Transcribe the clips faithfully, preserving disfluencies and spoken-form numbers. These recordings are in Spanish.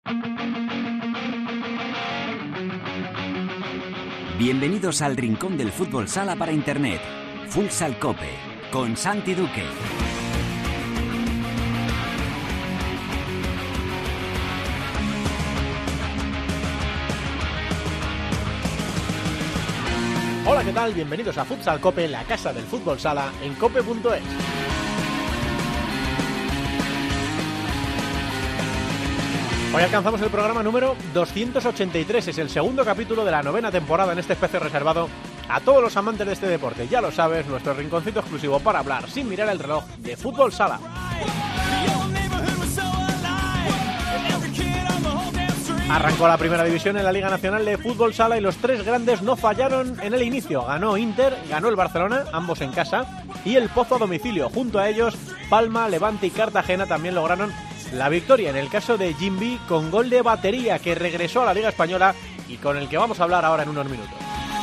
Bienvenidos al rincón del fútbol sala para internet. Futsal Cope, con Santi Duque. Hola, ¿qué tal? Bienvenidos a Futsal Cope, la casa del fútbol sala en cope punto es. Hoy alcanzamos el programa número doscientos ochenta y tres, es el segundo capítulo de la novena temporada en este espacio reservado a todos los amantes de este deporte. Ya lo sabes, nuestro rinconcito exclusivo para hablar sin mirar el reloj de fútbol sala. Arrancó la primera división en la Liga Nacional de Fútbol Sala y los tres grandes no fallaron en el inicio. Ganó Inter, ganó el Barcelona, ambos en casa, y el Pozo a domicilio. Junto a ellos, Palma, Levante y Cartagena también lograron la victoria, en el caso de Jimby, con gol de Batería, que regresó a la Liga Española y con el que vamos a hablar ahora en unos minutos.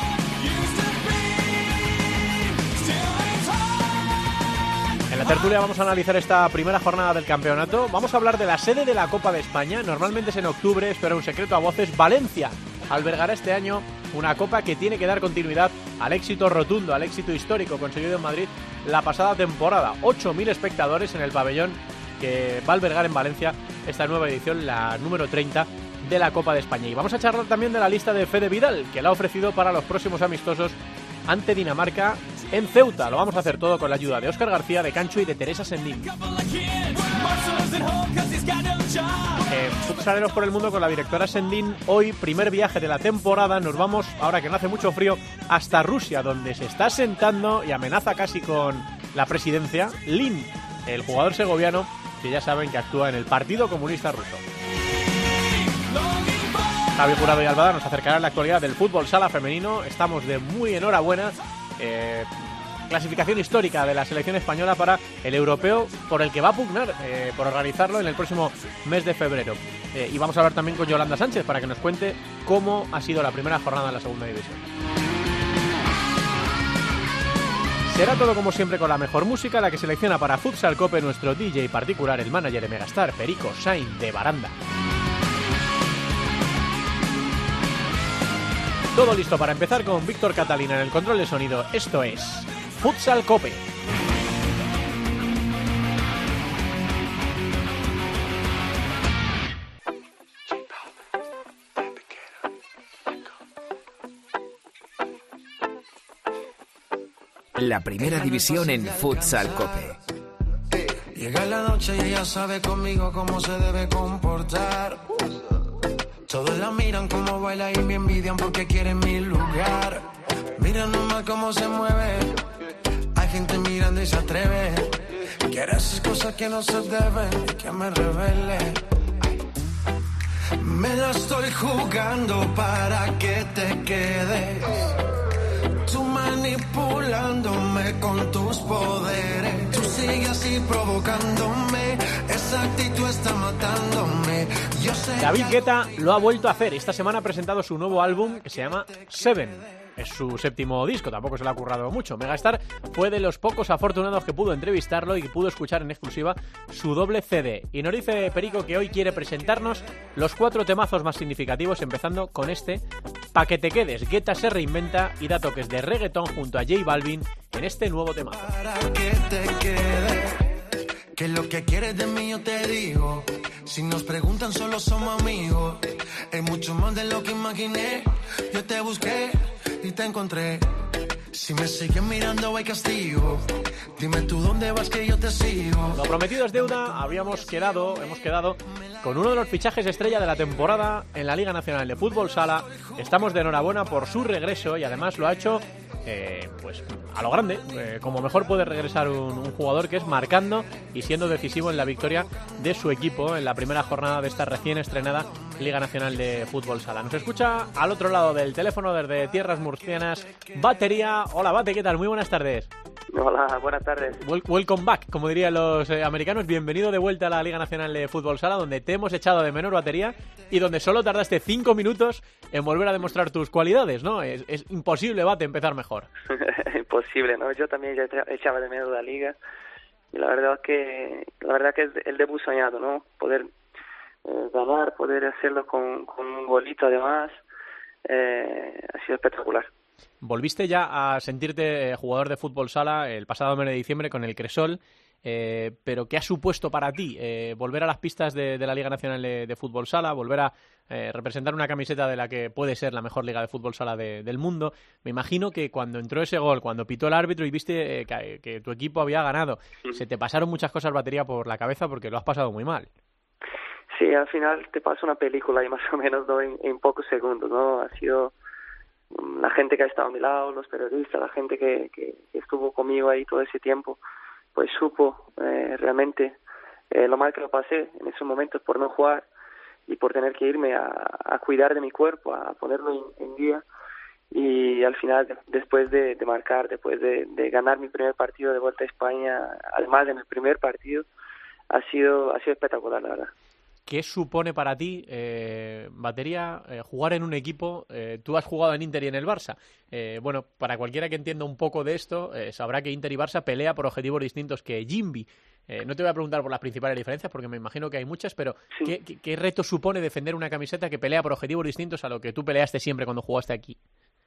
En la tertulia vamos a analizar esta primera jornada del campeonato. Vamos a hablar de la sede de la Copa de España. Normalmente es en octubre, esto era un secreto a voces. Valencia albergará este año una Copa que tiene que dar continuidad al éxito rotundo, al éxito histórico conseguido en Madrid la pasada temporada. ocho mil espectadores en el pabellón que va a albergar en Valencia esta nueva edición, la número treinta de la Copa de España. Y vamos a charlar también de la lista de Fede Vidal, que la ha ofrecido para los próximos amistosos ante Dinamarca en Ceuta. Lo vamos a hacer todo con la ayuda de Óscar García, de Cancho y de Teresa Sendín. Eh, futsaleros por el mundo con la directora Sendín. Hoy, primer viaje de la temporada, nos vamos, ahora que no hace mucho frío, hasta Rusia, donde se está sentando y amenaza casi con la presidencia Lin, el jugador segoviano, que ya saben que actúa en el Partido Comunista Ruso. Javi Jurado y Albada nos acercarán a la actualidad del fútbol sala femenino. Estamos de muy enhorabuena. Eh, clasificación histórica de la selección española para el europeo, por el que va a pugnar eh, por organizarlo en el próximo mes de febrero. Eh, y vamos a hablar también con Yolanda Sánchez para que nos cuente cómo ha sido la primera jornada en la segunda división. Será todo como siempre con la mejor música, la que selecciona para Futsal Cope nuestro D J particular, el manager de Megastar, Perico Sainz de Baranda. Todo listo para empezar con Víctor Catalina en el control de sonido. Esto es Futsal Cope. La primera división en Futsal Cope. Llega la noche y ella sabe conmigo cómo se debe comportar. Todos la miran como baila y me envidian porque quieren mi lugar. Mira nomás cómo se mueve. Hay gente mirando y se atreve. Quiere hacer cosas que no se deben y que me revele. Me la estoy jugando para que te quedes. Tú manipulándome con tus poderes. Tú sigues así provocándome. Esa actitud está matándome. Yo sé. David Guetta lo ha vuelto a hacer. Esta semana ha presentado su nuevo álbum que se llama Seven. Es su séptimo disco, tampoco se le ha currado mucho. Megastar fue de los pocos afortunados que pudo entrevistarlo y que pudo escuchar en exclusiva su doble C D. Y nos dice Perico que hoy quiere presentarnos los cuatro temazos más significativos, empezando con este, Pa' que te quedes. Guetta se reinventa y da toques de reggaetón junto a J Balvin en este nuevo tema. Para que te quedes, que lo que quieres de mí yo te digo. Si nos preguntan solo somos amigos. Es mucho más de lo que imaginé. Yo te busqué y te encontré. Si me sigues mirando hay castigo. Dime tú dónde vas que yo te sigo. Lo prometido es deuda. Habíamos quedado, hemos quedado con uno de los fichajes estrella de la temporada en la Liga Nacional de Fútbol Sala. Estamos de enhorabuena por su regreso y además lo ha hecho eh, pues a lo grande, eh, como mejor puede regresar un, un jugador, que es marcando y siendo decisivo en la victoria de su equipo en la primera jornada de esta recién estrenada Liga Nacional de Fútbol Sala. Nos escucha al otro lado del teléfono desde tierras murcianas Batería. Hola Bate, ¿qué tal? Muy buenas tardes. Hola, buenas tardes. Welcome back, como dirían los eh, americanos. Bienvenido de vuelta a la Liga Nacional de Fútbol Sala, donde te hemos echado de menos, Batería, y donde solo tardaste cinco minutos en volver a demostrar tus cualidades, ¿no? Es, es imposible, Bate, empezar mejor. Imposible, ¿no? Yo también ya echaba de menos la Liga. Y la verdad es que la verdad que es el debut soñado, ¿no? Poder eh, ganar, poder hacerlo con, con un golito además, eh, ha sido espectacular. Volviste ya a sentirte jugador de fútbol sala el pasado mes de diciembre con el Cresol, eh, pero ¿qué ha supuesto para ti eh, volver a las pistas de, de la Liga Nacional de, de Fútbol Sala, volver a eh, representar una camiseta de la que puede ser la mejor liga de fútbol sala de, del mundo? Me imagino que cuando entró ese gol, cuando pitó el árbitro y viste eh, que, que tu equipo había ganado, sí. se te pasaron muchas cosas batería por la cabeza porque lo has pasado muy mal. Sí, al final te pasa una película y más o menos, ¿no? en, en pocos segundos, ¿no? Ha sido la gente que ha estado a mi lado, los periodistas, la gente que, que, que estuvo conmigo ahí todo ese tiempo, pues supo eh, realmente eh, lo mal que lo pasé en esos momentos por no jugar y por tener que irme a, a cuidar de mi cuerpo, a ponerlo en, en día. Y al final, después de, de marcar, después de, de ganar mi primer partido de vuelta a España, además en el primer partido, ha sido, ha sido espectacular, la verdad. ¿Qué supone para ti, eh, Batería, eh, jugar en un equipo? Eh, tú has jugado en Inter y en el Barça. Eh, bueno, para cualquiera que entienda un poco de esto, eh, sabrá que Inter y Barça pelea por objetivos distintos que Jimby. Eh, no te voy a preguntar por las principales diferencias, porque me imagino que hay muchas, pero sí. ¿qué, qué, ¿qué reto supone defender una camiseta que pelea por objetivos distintos a lo que tú peleaste siempre cuando jugaste aquí?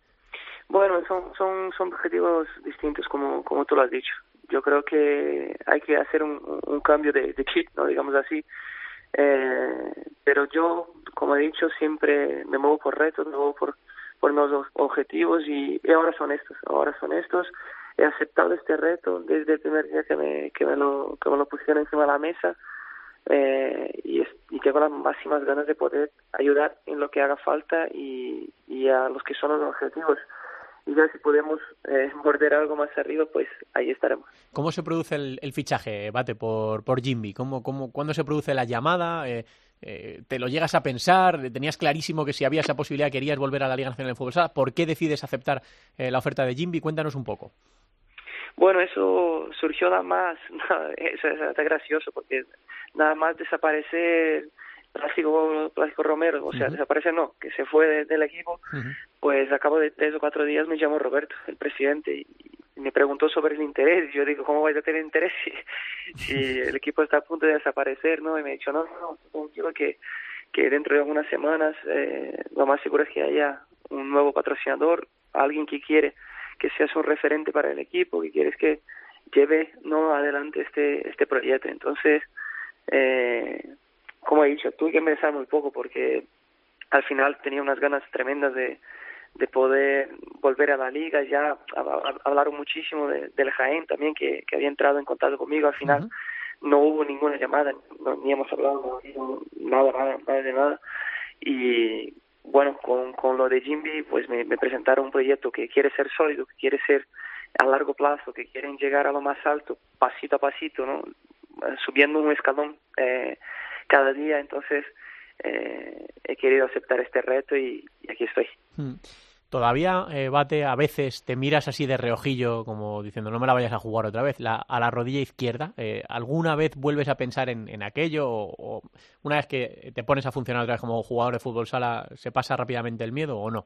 Bueno, son, son, son objetivos distintos, como, como tú lo has dicho. Yo creo que hay que hacer un, un cambio de, de chip, ¿no? Digamos así. Eh, pero yo, como he dicho, siempre me muevo por retos, me muevo por, por nuevos objetivos y, y ahora son estos, ahora son estos. He aceptado este reto desde el primer día que me, que me, lo, que me lo pusieron encima de la mesa eh, y, es, y tengo las máximas ganas de poder ayudar en lo que haga falta y, y a los que son los objetivos. Y ya si podemos eh, morder algo más arriba, pues ahí estaremos. ¿Cómo se produce el, el fichaje, Bate, por, por Jimby? ¿Cómo, cómo, ¿Cuándo se produce la llamada? Eh, eh, ¿Te lo llegas a pensar? ¿Tenías clarísimo que si había esa posibilidad querías volver a la Liga Nacional de Fútbol Sala? ¿Por qué decides aceptar eh, la oferta de Jimby? Cuéntanos un poco. Bueno, eso surgió nada más, eso es hasta gracioso, porque nada más desaparecer Plácido, Plácido Romero, o sea, uh-huh. desaparece no, que se fue de, del equipo, uh-huh. pues a cabo de tres o cuatro días me llamó Roberto, el presidente, y, y me preguntó sobre el interés, y yo digo, ¿cómo vais a tener interés si, si el equipo está a punto de desaparecer, no? Y me ha dicho, no, no, tranquilo que, que dentro de algunas semanas eh, lo más seguro es que haya un nuevo patrocinador, alguien que quiere que seas un referente para el equipo, que quieres que lleve no adelante este este proyecto. Entonces, eh, como he dicho, tuve que pensar muy poco porque al final tenía unas ganas tremendas de, de poder volver a la liga. Ya hablaron muchísimo de, del Jaén también, que, que había entrado en contacto conmigo. Al final uh-huh. no hubo ninguna llamada, no, ni hemos hablado no, nada, nada, nada de nada. Y bueno, con, con lo de Jimby, pues me, me presentaron un proyecto que quiere ser sólido, que quiere ser a largo plazo, que quieren llegar a lo más alto, pasito a pasito, ¿no? Subiendo un escalón eh, cada día. Entonces eh, he querido aceptar este reto y, y aquí estoy. Hmm. Todavía, eh, Bate, a veces te miras así de reojillo, como diciendo, no me la vayas a jugar otra vez, la, a la rodilla izquierda. Eh, ¿Alguna vez vuelves a pensar en, en aquello? O, o una vez que te pones a funcionar otra vez como jugador de fútbol sala, ¿se pasa rápidamente el miedo o no?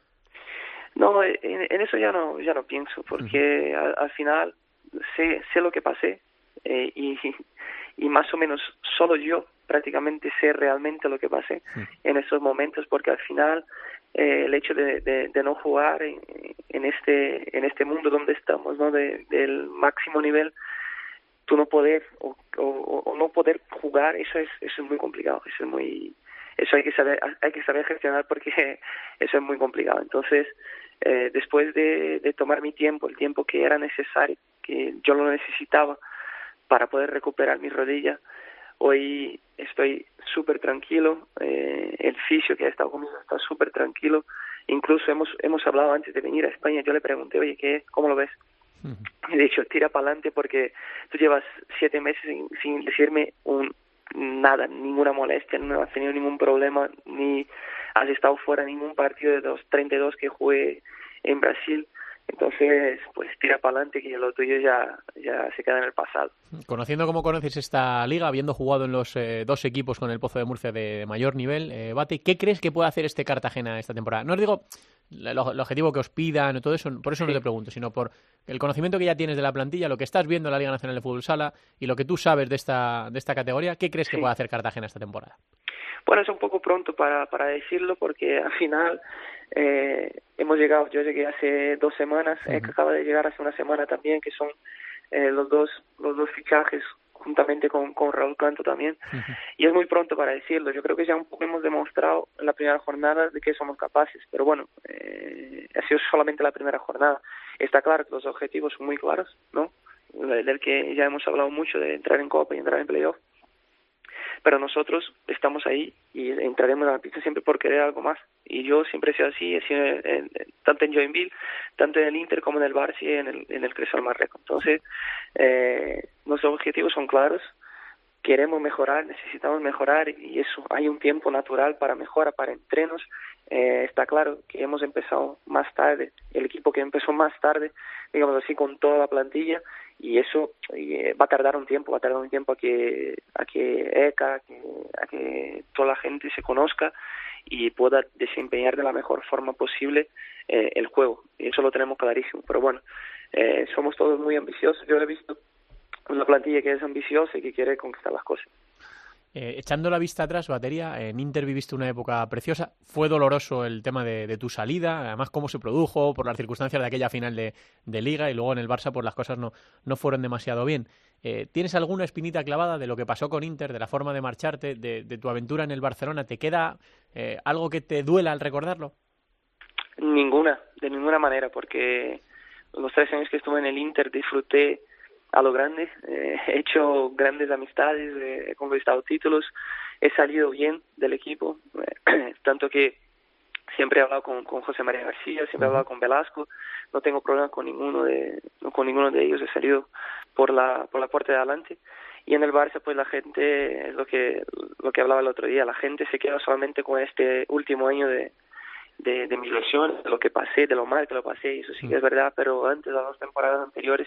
No, en, en eso ya no ya no pienso, porque uh-huh. al, al final sé, sé lo que pasé eh, y, y más o menos solo yo prácticamente sé realmente lo que pasé uh-huh. en esos momentos, porque al final eh, el hecho de, de, de no jugar en, en este en este mundo donde estamos, ¿no? De, del máximo nivel, tú no poder o, o, o no poder jugar, eso es eso es muy complicado, eso es muy eso hay que saber hay que saber gestionar porque eso es muy complicado. Entonces eh, después de, de tomar mi tiempo, el tiempo que era necesario, que yo lo necesitaba para poder recuperar mi rodilla, hoy estoy súper tranquilo, eh, el fisio que ha estado conmigo está súper tranquilo, incluso hemos hemos hablado antes de venir a España, yo le pregunté, oye, ¿qué, ¿cómo lo ves? Uh-huh. Y de hecho, tira para adelante porque tú llevas siete meses sin, sin decirme un nada, ninguna molestia, no has tenido ningún problema, ni has estado fuera de ningún partido de los treinta y dos que jugué en Brasil. Entonces, pues tira para adelante que lo tuyo ya, ya se queda en el pasado. Conociendo cómo conoces esta liga, habiendo jugado en los eh, dos equipos con el Pozo de Murcia de mayor nivel, eh, Bate, ¿qué crees que puede hacer este Cartagena esta temporada? No os digo el, el objetivo que os pidan, todo eso, por eso sí. No te pregunto, sino por el conocimiento que ya tienes de la plantilla, lo que estás viendo en la Liga Nacional de Fútbol Sala y lo que tú sabes de esta, de esta categoría. ¿Qué crees que sí. puede hacer Cartagena esta temporada? Bueno, es un poco pronto para, para decirlo porque al final eh, hemos llegado, yo llegué hace dos semanas, uh-huh. eh, que acaba de llegar hace una semana también, que son eh, los dos los dos fichajes juntamente con, con Raúl Canto también, uh-huh. y es muy pronto para decirlo. Yo creo que ya un poco hemos demostrado en la primera jornada de que somos capaces, pero bueno, eh, ha sido solamente la primera jornada. Está claro que los objetivos son muy claros, ¿no? Del que ya hemos hablado mucho, de entrar en Copa y entrar en Playoff, pero nosotros estamos ahí y entraremos a la pista siempre por querer algo más. Y yo siempre he sido así, he sido en, en, tanto en Joinville, tanto en el Inter como en el Barça y en el, en el Cresol Marreco. Entonces, eh, nuestros objetivos son claros, queremos mejorar, necesitamos mejorar y eso, hay un tiempo natural para mejora, para entrenos. Eh, está claro que hemos empezado más tarde, el equipo que empezó más tarde, digamos así, con toda la plantilla, y eso eh, va a tardar un tiempo, va a tardar un tiempo a que a que E C A, a que, a que toda la gente se conozca y pueda desempeñar de la mejor forma posible eh, el juego, y eso lo tenemos clarísimo. Pero bueno, eh, somos todos muy ambiciosos. Yo he visto una plantilla que es ambiciosa y que quiere conquistar las cosas. Eh, echando la vista atrás, Batería, en Inter viviste una época preciosa. Fue doloroso el tema de, de tu salida, además cómo se produjo por las circunstancias de aquella final de, de Liga, y luego en el Barça pues las cosas no, no fueron demasiado bien. Eh, ¿Tienes alguna espinita clavada de lo que pasó con Inter, de la forma de marcharte, de, de tu aventura en el Barcelona? ¿Te queda eh, algo que te duela al recordarlo? Ninguna, de ninguna manera, porque los tres años que estuve en el Inter disfruté a lo grande, eh, he hecho grandes amistades, eh, he conquistado títulos, he salido bien del equipo, eh, tanto que siempre he hablado con, con José María García, siempre he hablado con Velasco, no tengo problema con ninguno de con ninguno de ellos, he salido por la por la puerta de adelante. Y en el Barça pues la gente, es lo que lo que hablaba el otro día, la gente se queda solamente con este último año de de, de mi lesión, de lo que pasé, de lo mal que lo pasé, y eso sí que es verdad, pero antes, las dos temporadas anteriores,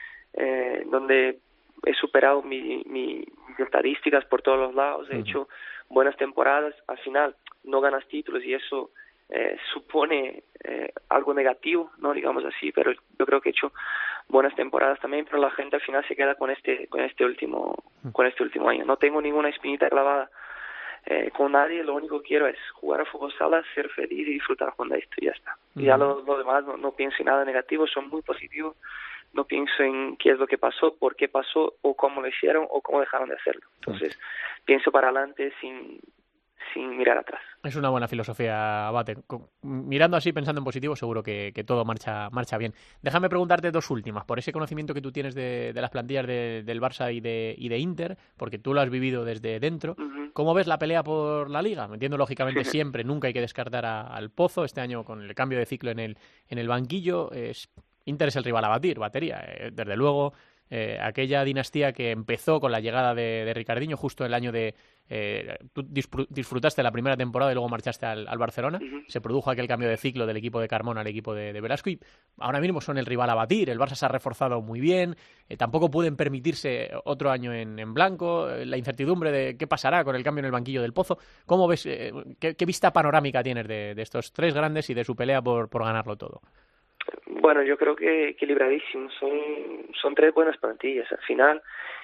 Eh, donde he superado mi, mi, mis estadísticas por todos los lados, he uh-huh. hecho buenas temporadas, al final no ganas títulos y eso eh, supone eh, algo negativo, no digamos así, pero yo creo que he hecho buenas temporadas también, pero la gente al final se queda con este con este último uh-huh. con este último año. No tengo ninguna espinita clavada eh, con nadie, lo único que quiero es jugar a fútbol sala, ser feliz y disfrutar jugando esto y ya está. Uh-huh. Y ya lo, lo demás no, no pienso en nada negativo, son muy positivos. No pienso en qué es lo que pasó, por qué pasó, o cómo lo hicieron, o cómo dejaron de hacerlo. Entonces, pienso para adelante sin, sin mirar atrás. Es una buena filosofía, Abate. Mirando así, pensando en positivo, seguro que, que todo marcha marcha bien. Déjame preguntarte dos últimas, por ese conocimiento que tú tienes de, de las plantillas de, del Barça y de, y de Inter, porque tú lo has vivido desde dentro. Uh-huh. ¿Cómo ves la pelea por la Liga? Me entiendo, lógicamente, siempre, nunca hay que descartar a, al Pozo. Este año, con el cambio de ciclo en el, en el banquillo, es... Inter es el rival a batir, Batería. Eh, desde luego, eh, aquella dinastía que empezó con la llegada de, de Ricardinho, justo el año de... Eh, tú disfrutaste la primera temporada y luego marchaste al, al Barcelona. Uh-huh. Se produjo aquel cambio de ciclo del equipo de Carmona al equipo de, de Velasco y ahora mismo son el rival a batir. El Barça se ha reforzado muy bien. Eh, tampoco pueden permitirse otro año en, en blanco. Eh, la incertidumbre de qué pasará con el cambio en el banquillo del Pozo. ¿Cómo ves? Eh, qué, ¿Qué vista panorámica tienes de, de estos tres grandes y de su pelea por, por ganarlo todo? Bueno, yo creo que equilibradísimos, son son tres buenas plantillas. Al final,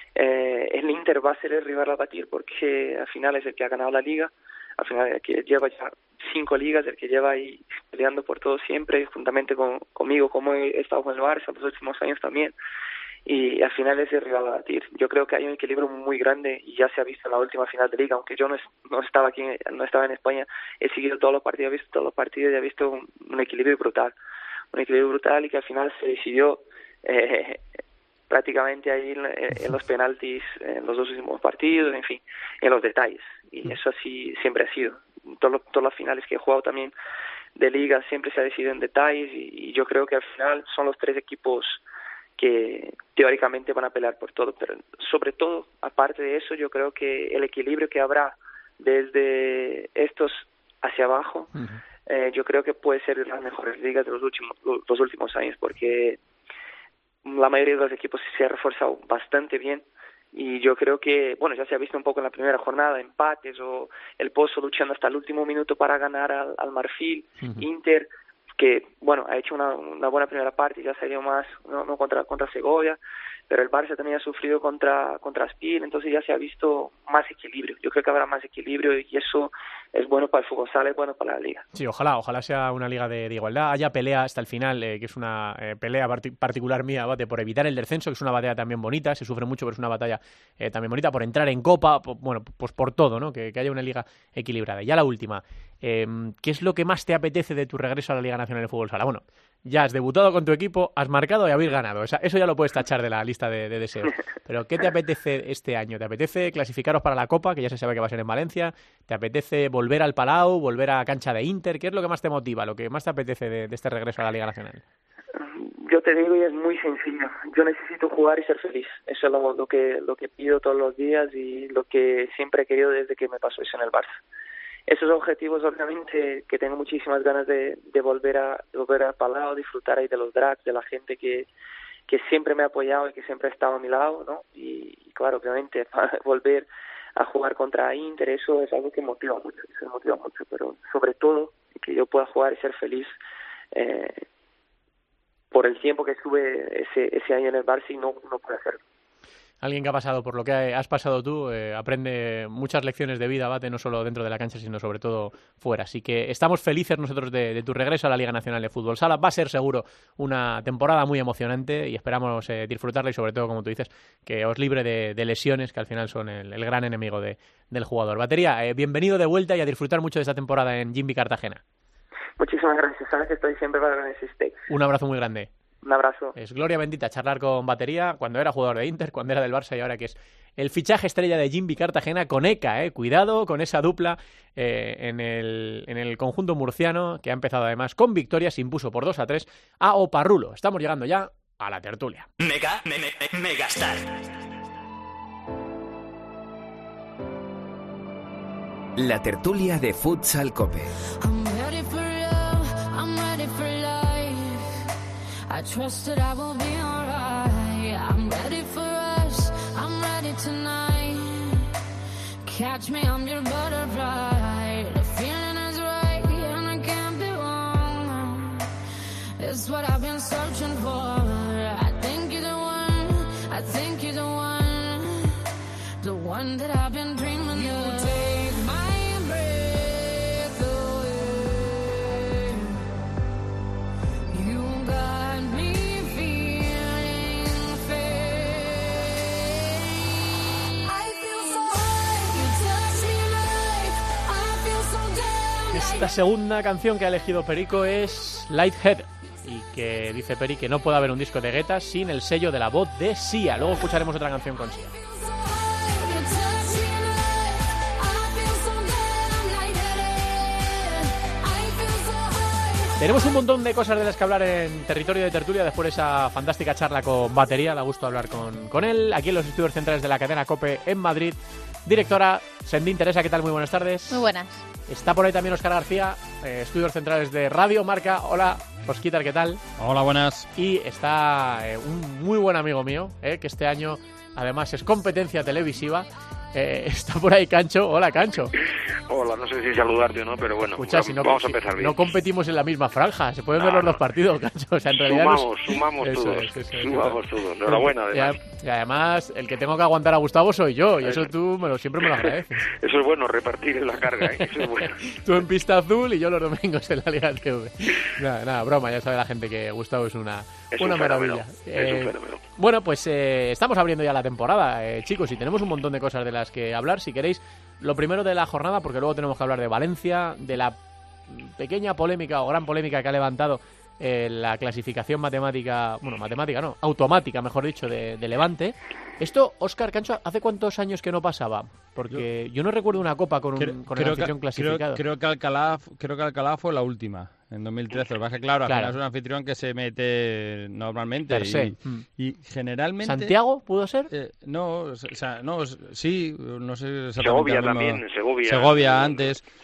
eh, el Inter va a ser el rival a batir porque al final es el que ha ganado la Liga, al final el que lleva ya cinco ligas, el que lleva ahí peleando por todo siempre, juntamente con conmigo, como he estado con el Barça los últimos años también, y al final es el rival a batir. Yo creo que hay un equilibrio muy grande y ya se ha visto en la última final de Liga, aunque yo no, es, no estaba aquí, no estaba en España, he seguido todos los partidos, he visto todos los partidos y he visto un, un equilibrio brutal. un equilibrio brutal y que al final se decidió eh, prácticamente ahí en, en los penaltis en los dos últimos partidos, en fin, en los detalles. Y eso así siempre ha sido. Todos todas las finales que he jugado también de Liga siempre se ha decidido en detalles y, y yo creo que al final son los tres equipos que teóricamente van a pelear por todo. Pero sobre todo, aparte de eso, yo creo que el equilibrio que habrá desde estos hacia abajo, uh-huh. Eh, yo creo que puede ser las mejores ligas de los últimos los últimos años porque la mayoría de los equipos se ha reforzado bastante bien y yo creo que, bueno, ya se ha visto un poco en la primera jornada, empates o el Pozo luchando hasta el último minuto para ganar al, al Marfil, uh-huh. Inter que, bueno, ha hecho una, una buena primera parte, ya salió más, no, no contra, contra Segovia, pero el Barça también ha sufrido contra contra Spil, entonces ya se ha visto más equilibrio. Yo creo que habrá más equilibrio y eso es bueno para el fútbol sala, es bueno para la liga. Sí, ojalá, ojalá sea una liga de, de igualdad, haya pelea hasta el final, eh, que es una eh, pelea part- particular mía, Bate, por evitar el descenso, que es una batalla también bonita, se sufre mucho, pero es una batalla eh, también bonita, por entrar en Copa, por, bueno, pues por todo, ¿no? Que, que haya una liga equilibrada. Y ya la última, eh, ¿qué es lo que más te apetece de tu regreso a la Liga Nacional de Fútbol Sala? Bueno, ya has debutado con tu equipo, has marcado y habéis ganado. O sea, eso ya lo puedes tachar de la lista de, de deseos. Pero ¿qué te apetece este año? ¿Te apetece clasificaros para la Copa, que ya se sabe que va a ser en Valencia? ¿Te apetece volver al Palau, volver a cancha de Inter? ¿Qué es lo que más te motiva, lo que más te apetece de, de este regreso a la Liga Nacional? Yo te digo, y es muy sencillo. Yo necesito jugar y ser feliz. Eso es lo, lo que lo que pido todos los días y lo que siempre he querido desde que me pasó eso en el Barça. Esos objetivos, obviamente, que tengo muchísimas ganas de, de volver a de volver al Palau, disfrutar ahí de los drags, de la gente que, que siempre me ha apoyado y que siempre ha estado a mi lado, ¿no? Y, y claro, obviamente, volver a jugar contra Inter, eso es algo que motiva mucho, eso me motiva mucho, pero sobre todo que yo pueda jugar y ser feliz eh, por el tiempo que estuve ese ese año en el Barça y no, no pude hacerlo. Alguien que ha pasado por lo que has pasado tú, eh, aprende muchas lecciones de vida, Bate, no solo dentro de la cancha, sino sobre todo fuera. Así que estamos felices nosotros de, de tu regreso a la Liga Nacional de Fútbol Sala. Va a ser seguro una temporada muy emocionante y esperamos eh, disfrutarla y sobre todo, como tú dices, que os libre de, de lesiones, que al final son el, el gran enemigo de, del jugador. Batería, eh, bienvenido de vuelta y a disfrutar mucho de esta temporada en Jimby Cartagena. Muchísimas gracias, sabes que estoy siempre para que me necesitéis. Un abrazo muy grande. Un abrazo. Es gloria bendita charlar con Batería cuando era jugador de Inter, cuando era del Barça y ahora que es el fichaje estrella de Jimby Cartagena con Eka, eh. Cuidado con esa dupla eh, en, el, en el conjunto murciano que ha empezado además con victoria, se impuso por dos a tres a Oparrulo. Estamos llegando ya a la tertulia. Mega, me, me, Megastar. La tertulia de Futsal Cope. I trust that I will be alright. I'm ready for us, I'm ready tonight. Catch me, I'm your butterfly. The feeling is right and I can't be wrong. It's what I've been searching for. I think you're the one, I think you're the one. The one that I've been dreaming of. You take my breath away. You got Esta segunda canción que ha elegido Perico es Lighthead y que dice Peri que no puede haber un disco de Guetta sin el sello de la voz de Sia. Luego escucharemos otra canción con Sia. Tenemos un montón de cosas de las que hablar en territorio de tertulia después de esa fantástica charla con Batería. Da gusto hablar con, con él aquí en los estudios centrales de la cadena COPE en Madrid. Directora Sendín Teresa, ¿qué tal? Muy buenas tardes. Muy buenas. Está por ahí también Óscar García, eh, estudios centrales de Radio Marca. Hola, Osquitar, ¿qué tal? Hola, buenas. Y está eh, un muy buen amigo mío, eh, que este año además es competencia televisiva. Eh, está por ahí Cancho. Hola, Cancho. Hola, no sé si saludarte o no, pero bueno, Escucha, vamos, si no, vamos a si empezar bien. No competimos en la misma franja, se pueden no, ver los no. dos partidos, Cancho. O sea, en realidad sumamos, nos... sumamos eso todos, es, eso es, sumamos eso. todos. Enhorabuena, además. Y, y además, el que tengo que aguantar a Gustavo soy yo, y eso tú me lo, siempre me lo agradeces. Eso es bueno, repartir en la carga, ¿eh? Eso es bueno. Tú en pista azul y yo los domingos en la Liga T V. Nada, nada, broma, ya sabe la gente que Gustavo es una, es una un maravilla. Eh, es un fenómeno. Bueno, pues eh, estamos abriendo ya la temporada, eh, chicos, y tenemos un montón de cosas de las que hablar. Si queréis, lo primero de la jornada, porque luego tenemos que hablar de Valencia, de la pequeña polémica o gran polémica que ha levantado eh, la clasificación matemática, bueno, matemática no, automática, mejor dicho, de, de Levante. Esto, Óscar, Cancho, ¿hace cuántos años que no pasaba? Porque yo, yo no recuerdo una copa con, un, creo, con el creo anfitrión que, clasificado. Creo, creo, que Alcalá, creo que Alcalá fue la última, en dos mil trece. Lo que pasa es que, claro, al claro. final es un anfitrión que se mete normalmente. Per se. Y, Mm. y generalmente... ¿Santiago pudo ser? Eh, no, o sea, no, sí, no sé exactamente. Segovia mismo. también, Segovia. Segovia antes.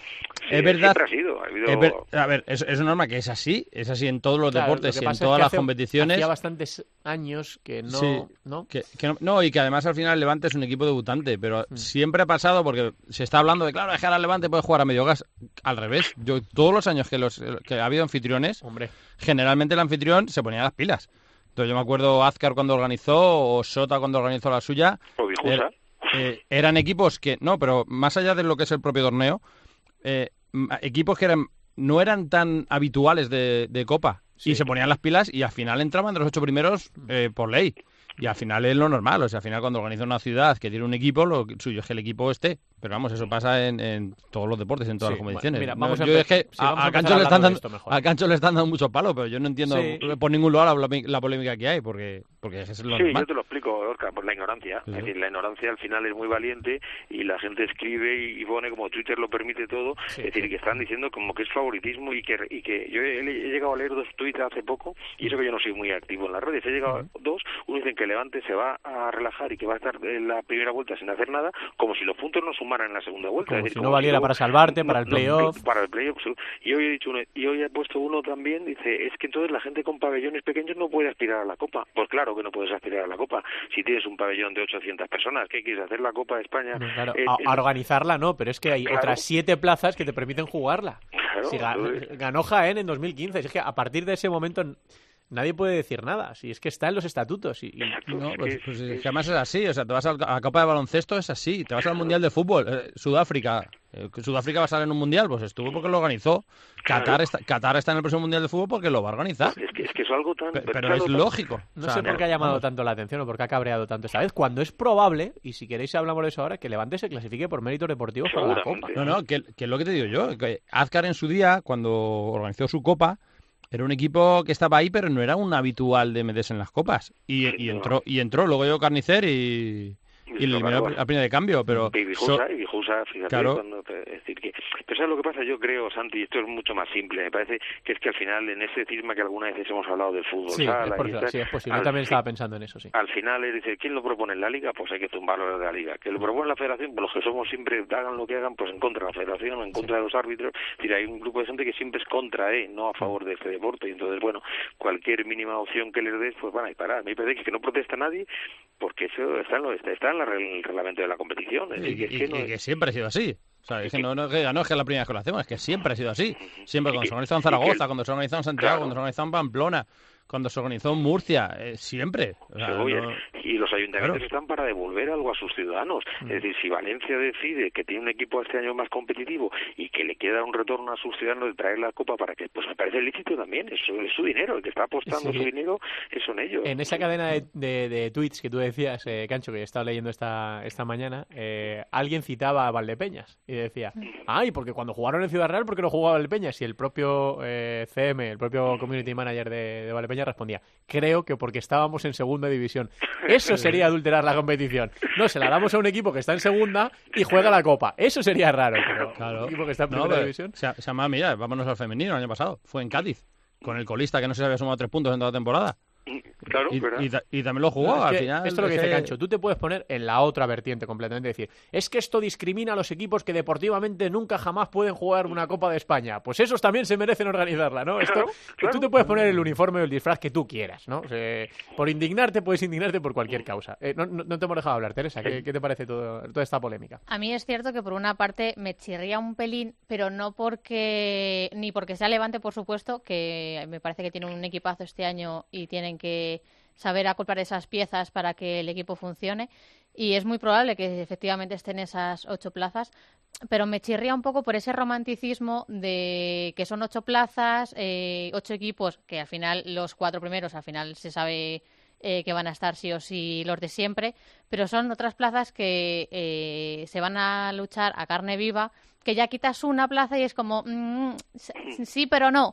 Sí, es verdad, siempre ha sido. Ha habido... es ver, a ver, es, es normal que es así, es así en todos los Claro, deportes lo que y en pasa es todas que las hace- competiciones. Hacía bastantes años que no... Sí, ¿no? Que, que no, no, y que además al final el Levante es un equipo debutante, pero Mm. siempre ha pasado porque se está hablando de, claro, es que ahora el Levante puede jugar a medio gas. Al revés, yo todos los años que, los, que ha habido anfitriones, Hombre, generalmente el anfitrión se ponía las pilas. Entonces yo me acuerdo Azcar cuando organizó, o Sota cuando organizó la suya. O Vijusa. Era- eh, eran equipos que, no, pero más allá de lo que es el propio torneo, eh, m- equipos que eran no eran tan habituales de, de Copa. Sí. Y se ponían las pilas y al final entraban de los ocho primeros eh, por ley. Y al final es lo normal, o sea, al final cuando organiza una ciudad que tiene un equipo, lo suyo es que el equipo esté. Pero vamos, eso pasa en, en todos los deportes, en todas Sí, las competiciones. mira, No, vamos a yo empe- es que sí, a, vamos a a empezar Cancho le están hablando de dando, esto mejor. a Cancho le están dando mucho palo, pero yo no entiendo Sí. por ningún lado la, la polémica que hay, porque, porque es lo Sí, normal. yo te lo explico, Oscar, por la ignorancia. Sí, Es sí. decir, la ignorancia al final es muy valiente y la gente escribe y, y pone como Twitter lo permite todo. Sí, es decir, sí. que están diciendo como que es favoritismo y que y que yo he, he llegado a leer dos tweets hace poco y eso que yo no soy muy activo en las redes. He llegado a dos. Uno dicen que Levante se va a relajar y que va a estar en la primera vuelta sin hacer nada, como si los puntos no sumaran en la segunda vuelta. Como es decir, si como no valiera luego- para salvarte, no, para el no, playoff. para el playoff. sí. Y hoy he dicho uno, y hoy he puesto uno también, dice, es que entonces la gente con pabellones pequeños no puede aspirar a la Copa. Pues claro que no puedes aspirar a la Copa. Si tienes un pabellón de ochocientas personas, ¿qué quieres hacer la Copa de España? No, claro, en- a, en- a organizarla no, pero es que hay Claro. otras siete plazas que te permiten jugarla. Claro, Si ga- entonces- ganó Jaén en dos mil quince, si es que a partir de ese momento n- nadie puede decir nada, si es que está en los estatutos. Y, y- Exacto, No, es pues, que- pues es- es que además es así, o sea, te vas a la Copa de Baloncesto, es así, te vas al Mundial de Fútbol, eh, Sudáfrica, eh, Sudáfrica va a estar en un Mundial, pues estuvo porque lo organizó, Qatar Claro. está, Qatar está en el próximo Mundial de Fútbol porque lo va a organizar, es que es que es algo tan... Pe- pero algo es tan- lógico. no O sea, sé por qué ha llamado vamos. tanto la atención o por qué ha cabreado tanto esta vez, cuando es probable, y si queréis hablamos de eso ahora, que Levante se clasifique por méritos deportivos para la Seguramente. Copa. No, no, que, que es lo que te digo yo, que Azcar en su día, cuando organizó su Copa, era un equipo que estaba ahí, pero no era un habitual de meterse en las copas. Y, Sí, y no. entró, y entró luego yo Carnicer y, y le eliminó a primera de cambio, pero... Y Vijusa, so- y Vijusa, fíjate, Claro. cuando te- es decir que... Pero ¿sabes lo que pasa? Yo creo, Santi, esto es mucho más simple, me parece que es que al final, en ese cisma que alguna vez hemos hablado del fútbol Sí, sala es, por- y tal, sí, es posible. Yo al también fin- estaba pensando en eso, sí. Al final es decir, ¿quién lo propone en la liga? Pues hay que tumbarlo de la liga. Que lo propone la federación, pues los que somos siempre, hagan lo que hagan, pues en contra de la federación, en contra de los árbitros. Es decir, hay un grupo de gente que siempre es contra, ¿eh? No a favor de este deporte. Y entonces, bueno, cualquier mínima opción que les des, pues van a disparar. Me parece que no protesta nadie, porque eso está en, lo, está, está en la, el reglamento de la competición. Es Y, decir, que es y- que y no- que siempre ha sido así. O sea, es que no, no, es que no es que es la primera vez que lo hacemos, es que siempre ha sido así. Siempre, cuando se organizó en Zaragoza, cuando se organizó en Santiago, Claro. cuando se organizó en Pamplona, cuando se organizó en Murcia, eh, siempre. O sea, Se oye. no- Y los ayuntamientos Claro. están para devolver algo a sus ciudadanos. Es decir, si Valencia decide que tiene un equipo este año más competitivo y que le queda un retorno a sus ciudadanos de traer la copa para que, pues me parece lícito también. Eso es su dinero. El que está apostando Sí. su dinero, que son ellos. En esa cadena de, de, de tweets que tú decías, eh, Cancho, que he estado leyendo esta, esta mañana, eh, alguien citaba a Valdepeñas y decía, ay, porque cuando jugaron en Ciudad Real, ¿por qué no jugaba Valdepeñas? Y el propio eh, C M, el propio community manager de, de Valdepeñas respondía, creo que porque estábamos en segunda división. Eso sería adulterar la competición. No, se la damos a un equipo que está en segunda y juega la copa. Eso sería raro, pero Claro. un equipo que está en No, primera pero división. Se, se llama, mira, vámonos al femenino el año pasado. Fue en Cádiz, con el colista que no se había sumado tres puntos en toda la temporada. Claro, Y, ¿verdad? y ta- y también lo jugó, No, es al que final. esto es lo que es dice que- Cancho. Tú te puedes poner en la otra vertiente completamente. Decir, es que esto discrimina a los equipos que deportivamente nunca jamás pueden jugar una Copa de España. Pues esos también se merecen organizarla, ¿no? Esto, Claro, que claro. Tú te puedes poner el uniforme o el disfraz que tú quieras, ¿no? O sea, por indignarte puedes indignarte por cualquier causa. Eh, no, no- no te hemos dejado hablar, Teresa. ¿Qué, qué te parece todo- toda esta polémica? A mí es cierto que por una parte me chirría un pelín, pero no porque ni porque sea Levante, por supuesto, que me parece que tiene un equipazo este año y tienen que saber acoplar esas piezas para que el equipo funcione. Y es muy probable que efectivamente estén esas ocho plazas, pero me chirría un poco por ese romanticismo de que son ocho plazas, eh, ocho equipos, que al final los cuatro primeros, al final se sabe eh, que van a estar sí o sí los de siempre, pero son otras plazas que eh, se van a luchar a carne viva, que ya quitas una plaza y es como, mm, sí, pero no.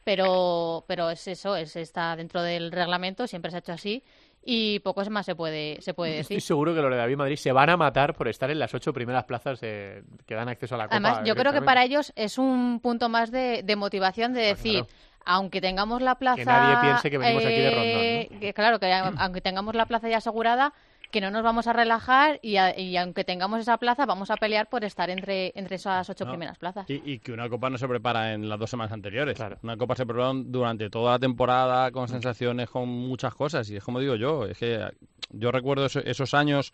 Pero, pero es eso, es está dentro del reglamento, siempre se ha hecho así y poco más se puede, se puede decir. Estoy seguro que los de David Madrid se van a matar por estar en las ocho primeras plazas de- que dan acceso a la Copa. Además, yo creo que directamente. para ellos es un punto más de, de motivación de decir, claro. aunque tengamos la plaza... nadie piense que venimos aquí de eh, rondón, que, claro, que a- aunque tengamos la plaza ya asegurada, que no nos vamos a relajar y, a, y aunque tengamos esa plaza, vamos a pelear por estar entre, entre esas ocho no. primeras plazas. Y, y que una Copa no se prepara en las dos semanas anteriores. Claro. Una Copa se prepara durante toda la temporada, con sensaciones, con muchas cosas. Y es como digo yo, es que yo recuerdo esos, esos años...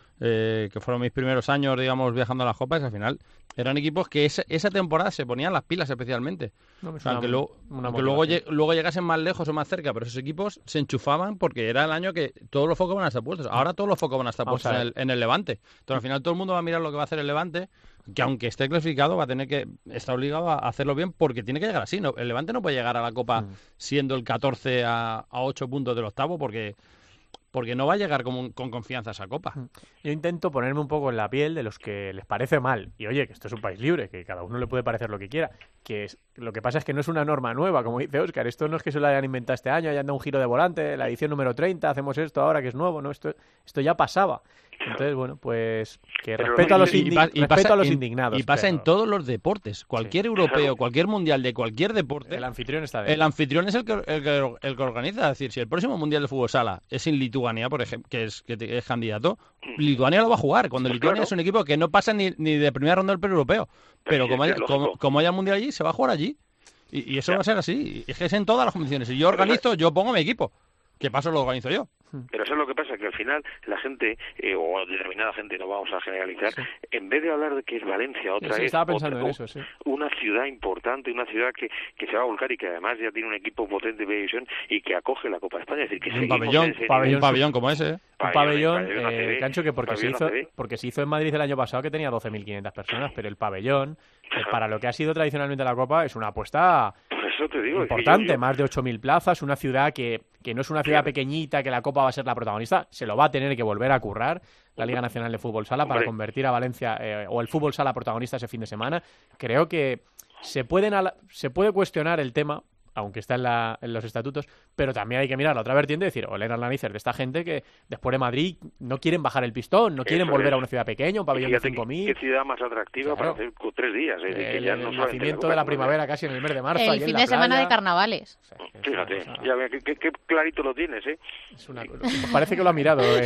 Eh, que fueron mis primeros años, digamos, viajando a las Copas, al final eran equipos que esa, esa temporada se ponían las pilas especialmente. No, o sea, aunque, una, luego, una aunque luego, luego llegasen más lejos o más cerca, pero esos equipos se enchufaban porque era el año que todos los focos van a estar puestos. Ahora todos los focos van a estar puestos en el, en el Levante. Entonces al final todo el mundo va a mirar lo que va a hacer el Levante, que aunque esté clasificado va a tener que, está obligado a hacerlo bien porque tiene que llegar así. No, el Levante no puede llegar a la Copa mm. siendo el catorce a, a ocho puntos del octavo porque... porque no va a llegar con, con confianza a esa Copa. Yo intento ponerme un poco en la piel de los que les parece mal. Y oye, que esto es un país libre, que cada uno le puede parecer lo que quiera. Que es, lo que pasa es que no es una norma nueva, como dice Óscar. Esto no es que se lo hayan inventado este año, hayan dado un giro de volante, la edición número treinta, hacemos esto ahora que es nuevo. No, esto, esto ya pasaba. Entonces, bueno, pues que pero respeto, a los, indi- y, y respeto pasa, a los indignados. Y pasa pero... en todos los deportes. Cualquier sí. europeo, cualquier mundial de cualquier deporte, el anfitrión está de El anfitrión es el que, el, que, el que organiza. Es decir, si el próximo mundial de fútbol sala es en Lituania, por ejemplo, que es, que es candidato, Lituania lo va a jugar. Cuando pues Lituania claro. es un equipo que no pasa ni, ni de primera ronda del pre-europeo. Pero, pero como, haya, como, como haya mundial allí, se va a jugar allí. Y, y eso ya. va a ser así. Es que es en todas las competiciones. Si yo organizo, yo pongo mi equipo. ¿Qué paso lo organizo yo? Pero eso es lo que pasa, que al final la gente, eh, o determinada gente, no vamos a generalizar, sí. en vez de hablar de que es Valencia, otra sí, es otra, en eso, sí. una ciudad importante, una ciudad que, que se va a volcar y que además ya tiene un equipo potente de división y que acoge la Copa de España. Es decir, que un pabellón, pabellón, un pabellón como ese. ¿eh? Un pabellón, pabellón eh, Cancho, que porque se, hizo, porque se hizo en Madrid el año pasado, que tenía doce mil quinientas personas, pero el pabellón, eh, para lo que ha sido tradicionalmente la Copa, es una apuesta... Eso te digo, importante, yo, yo... más de ocho mil plazas, una ciudad que, que no es una ciudad sí. pequeñita, que la Copa va a ser la protagonista, se lo va a tener que volver a currar la Liga Nacional de Fútbol Sala para Hombre. convertir a Valencia eh, o el Fútbol Sala protagonista ese fin de semana. Creo que se, pueden ala- se puede cuestionar el tema, aunque está en, la, en los estatutos, pero también hay que mirar la otra vertiente y decir, Olen Arnaizer, de esta gente que después de Madrid no quieren bajar el pistón, no quieren Eso volver es. a una ciudad pequeña, un pabellón de cinco mil. ¿Qué ciudad más atractiva claro. para hacer tres días? Eh, que el ya no el nacimiento de la primavera casi en el mes de marzo. El fin de semana de carnavales. O sea, Fíjate, cosa... ya, qué, qué, qué clarito lo tienes, ¿eh? Es una... Parece que lo ha mirado. Eh,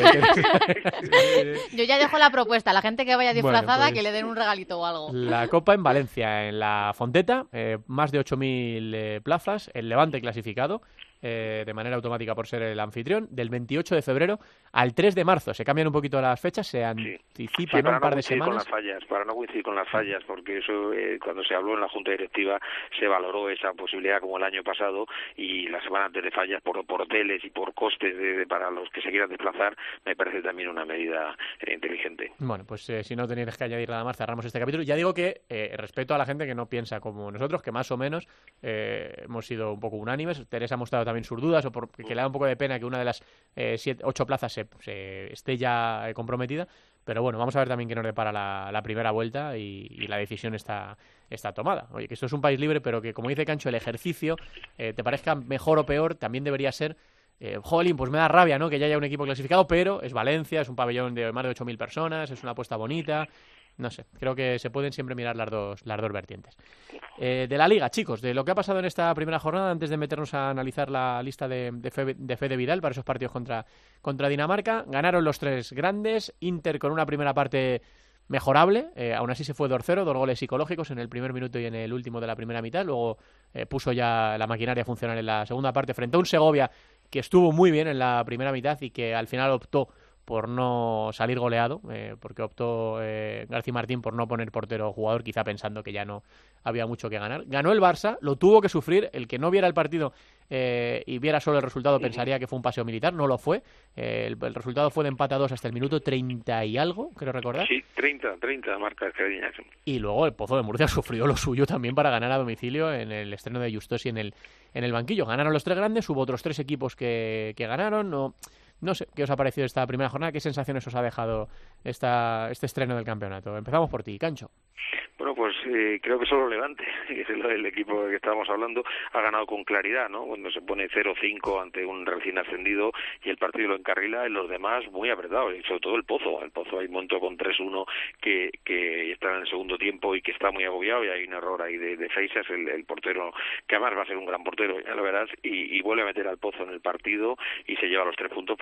que... Yo ya dejo la propuesta, la gente que vaya disfrazada, bueno, pues, que le den un regalito o algo. La Copa en Valencia, en la Fonteta, eh, más de ocho mil eh, plazas, el Levante clasificado eh, de manera automática por ser el anfitrión, del veintiocho de febrero al tres de marzo. Se cambian un poquito las fechas, se anticipan sí, un par no de semanas. Con las fallas, para no coincidir con las fallas, porque eso eh, cuando se habló en la Junta Directiva se valoró esa posibilidad como el año pasado y la semana antes de fallas por, por hoteles y por costes de, de, para los que se quieran desplazar, me parece también una medida eh, inteligente. Bueno, pues eh, si no tenéis que añadir nada más, cerramos este capítulo. Ya digo que eh, respeto a la gente que no piensa como nosotros, que más o menos eh, hemos sido un poco unánimes. Teresa ha mostrado también sus dudas o porque le da un poco de pena que una de las eh, siete, ocho plazas se, se esté ya eh, comprometida, pero bueno, vamos a ver también qué nos depara la, la primera vuelta y, y la decisión está, está tomada. Oye, que esto es un país libre, pero que como dice Cancho, el ejercicio, eh, te parezca mejor o peor, también debería ser Eh, jolín, pues me da rabia, ¿no? Que ya haya un equipo clasificado, pero es Valencia, es un pabellón de más de ocho mil personas, es una apuesta bonita. No sé, creo que se pueden siempre mirar las dos, las dos vertientes. Eh, de la Liga, chicos, de lo que ha pasado en esta primera jornada, antes de meternos a analizar la lista de, de, Fe, de Fede Vidal para esos partidos contra, contra Dinamarca, ganaron los tres grandes, Inter con una primera parte mejorable, eh, aún así se fue dos cero, dos goles psicológicos en el primer minuto y en el último de la primera mitad, luego eh, puso ya la maquinaria a funcionar en la segunda parte frente a un Segovia que estuvo muy bien en la primera mitad y que al final optó por no salir goleado, eh, porque optó eh, García Martín por no poner portero jugador, quizá pensando que ya no había mucho que ganar. Ganó el Barça, lo tuvo que sufrir, el que no viera el partido eh, y viera solo el resultado pensaría que fue un paseo militar, no lo fue. Eh, el, el resultado fue de empate a dos hasta el minuto treinta y algo, creo recordar. Sí, treinta, treinta marcas Cariñas. Y luego el Pozo de Murcia sufrió lo suyo también para ganar a domicilio en el estreno de Justosi en el, en el banquillo. Ganaron los tres grandes, hubo otros tres equipos que, que ganaron, no... No sé, ¿qué os ha parecido esta primera jornada? ¿Qué sensaciones os ha dejado esta, este estreno del campeonato? Empezamos por ti, Cancho. Bueno, pues eh, creo que solo Levante, que es el, el equipo del que estábamos hablando, ha ganado con claridad, ¿no? Cuando se pone cero cinco ante un recién ascendido y el partido lo encarrila, y los demás muy apretados, y sobre todo el Pozo. El Pozo hay un momento con tres uno que, que está en el segundo tiempo y que está muy agobiado, y hay un error ahí de, de Feisas, el, el portero, que además va a ser un gran portero, ya lo verás, y, y vuelve a meter al Pozo en el partido y se lleva los tres puntos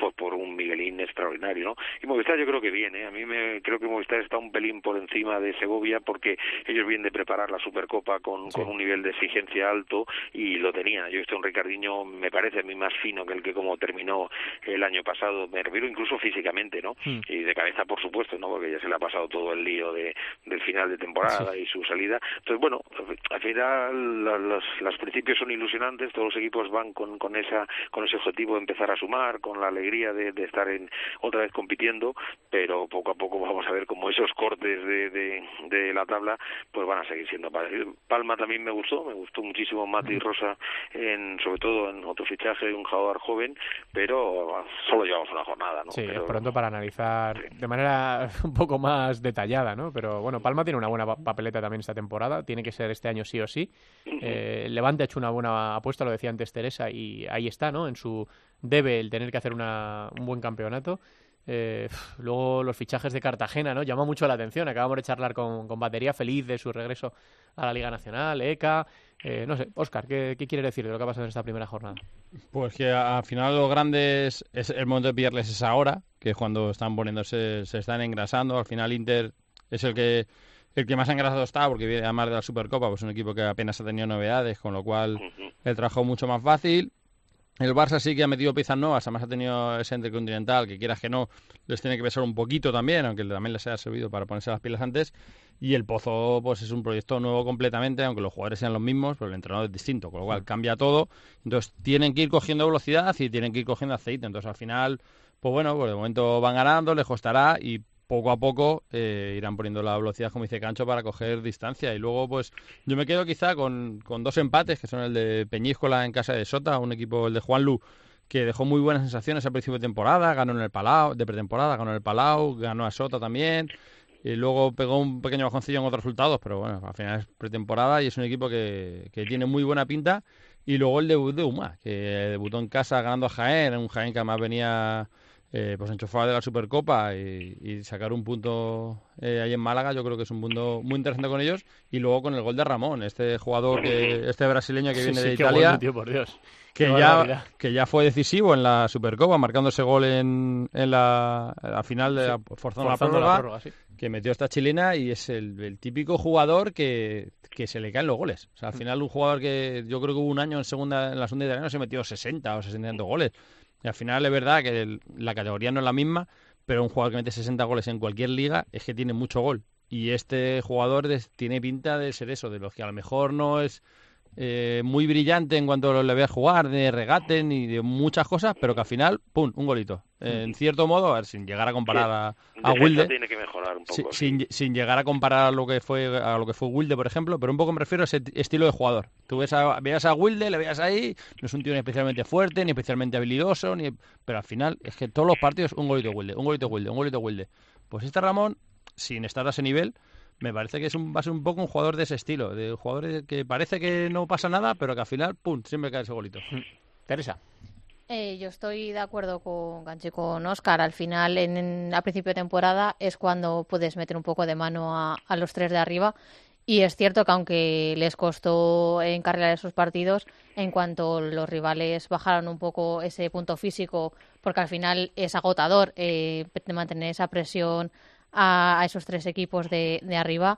pues por un Miguelín extraordinario, ¿no? Y Movistar yo creo que viene, a mí me creo que Movistar está un pelín por encima de Segovia porque ellos vienen de preparar la Supercopa con, sí. con un nivel de exigencia alto y lo tenían. Yo he visto un Ricardinho, me parece a mí más fino que el que como terminó el año pasado, me refiero incluso físicamente, ¿no? Mm. Y de cabeza, por supuesto, ¿no? Porque ya se le ha pasado todo el lío de del final de temporada sí. y su salida. Entonces, bueno, al final los, los principios son ilusionantes, todos los equipos van con, con esa con ese objetivo de empezar a sumar, con la alegría de, de estar en otra vez compitiendo, pero poco a poco vamos a ver cómo esos cortes de, de, de la tabla pues van a seguir siendo parecidos. Palma también me gustó, me gustó muchísimo Mati Rosa, en, sobre todo en otro fichaje, un jugador joven, pero solo llevamos una jornada, ¿no? Sí, pero, es pronto para analizar sí. de manera un poco más detallada, ¿no? Pero bueno, Palma tiene una buena papeleta también esta temporada, tiene que ser este año sí o sí. Uh-huh. Eh, Levante ha hecho una buena apuesta, lo decía antes Teresa, y ahí está, ¿no? En su debe el tener que hacer una, un buen campeonato. Eh, luego los fichajes de Cartagena, ¿no? Llama mucho la atención. Acabamos de charlar con, con Batería, feliz de su regreso a la Liga Nacional, E C A. Eh, no sé, Óscar, ¿qué, ¿qué quieres decir de lo que ha pasado en esta primera jornada? Pues que al final los grandes, es el momento de pillarles es ahora, que es cuando están poniéndose, se están engrasando. Al final Inter es el que el que más engrasado está, porque viene además de la Supercopa, pues un equipo que apenas ha tenido novedades, con lo cual el trabajo mucho más fácil. El Barça sí que ha metido piezas nuevas, además ha tenido ese intercontinental, que quieras que no, les tiene que pesar un poquito también, aunque también les haya servido para ponerse las pilas antes. Y el Pozo pues es un proyecto nuevo completamente, aunque los jugadores sean los mismos, pero el entrenador es distinto, con lo cual cambia todo. Entonces tienen que ir cogiendo velocidad y tienen que ir cogiendo aceite. Entonces al final, pues bueno, pues de momento van ganando, les costará y poco a poco eh, irán poniendo la velocidad, como dice Cancho, para coger distancia. Y luego, pues, yo me quedo quizá con, con dos empates, que son el de Peñíscola en casa de Sota, un equipo, el de Juanlu, que dejó muy buenas sensaciones al principio de temporada, ganó en el Palau, de pretemporada, ganó en el Palau, ganó a Sota también, y luego pegó un pequeño bajoncillo en otros resultados, pero bueno, al final es pretemporada y es un equipo que, que tiene muy buena pinta. Y luego el debut de Uma, que debutó en casa ganando a Jaén, un Jaén que además venía Eh, pues enchufado de la Supercopa y, y sacar un punto eh, ahí en Málaga, yo creo que es un punto muy interesante con ellos. Y luego con el gol de Ramón, este jugador, que este brasileño que sí, viene sí, de Italia, bueno, tío, por Dios. que ya, que ya fue decisivo en la Supercopa, marcando ese gol en, en la, la final, de sí, la, forzando, forzando la prórroga, la prórroga sí. que metió esta chilena, y es el, el típico jugador que, que se le caen los goles. O sea, al final un jugador que yo creo que hubo un año en segunda en la segunda italiana se metió sesenta o sesenta goles. Y al final es verdad que el, la categoría no es la misma, pero un jugador que mete sesenta goles en cualquier liga es que tiene mucho gol. Y este jugador de, tiene pinta de ser eso, de los que a lo mejor no es eh, muy brillante en cuanto le veas jugar, de regate ni de muchas cosas, pero que al final, ¡pum!, un golito. Eh, en cierto modo, a ver, sin llegar a comparar a, a Wilde, tiene que mejorar un poco, si, sí. sin, sin llegar a comparar a lo que fue a lo que fue Wilde, por ejemplo, pero un poco me refiero a ese estilo de jugador. Tú ves a, veas a Wilde, le veas ahí, no es un tío ni especialmente fuerte, ni especialmente habilidoso, ni, pero al final es que todos los partidos un golito Wilde, un golito Wilde, un golito Wilde. Pues este Ramón, sin estar a ese nivel, me parece que es un, va a ser un poco un jugador de ese estilo, de jugadores que parece que no pasa nada, pero que al final, pum, siempre cae ese golito. Teresa. Eh, yo estoy de acuerdo con Ganche, con Óscar. Al final, en, en, a principio de temporada, es cuando puedes meter un poco de mano a, a los tres de arriba. Y es cierto que aunque les costó encarrilar esos partidos, en cuanto los rivales bajaron un poco ese punto físico, porque al final es agotador eh, mantener esa presión a, a esos tres equipos de, de arriba.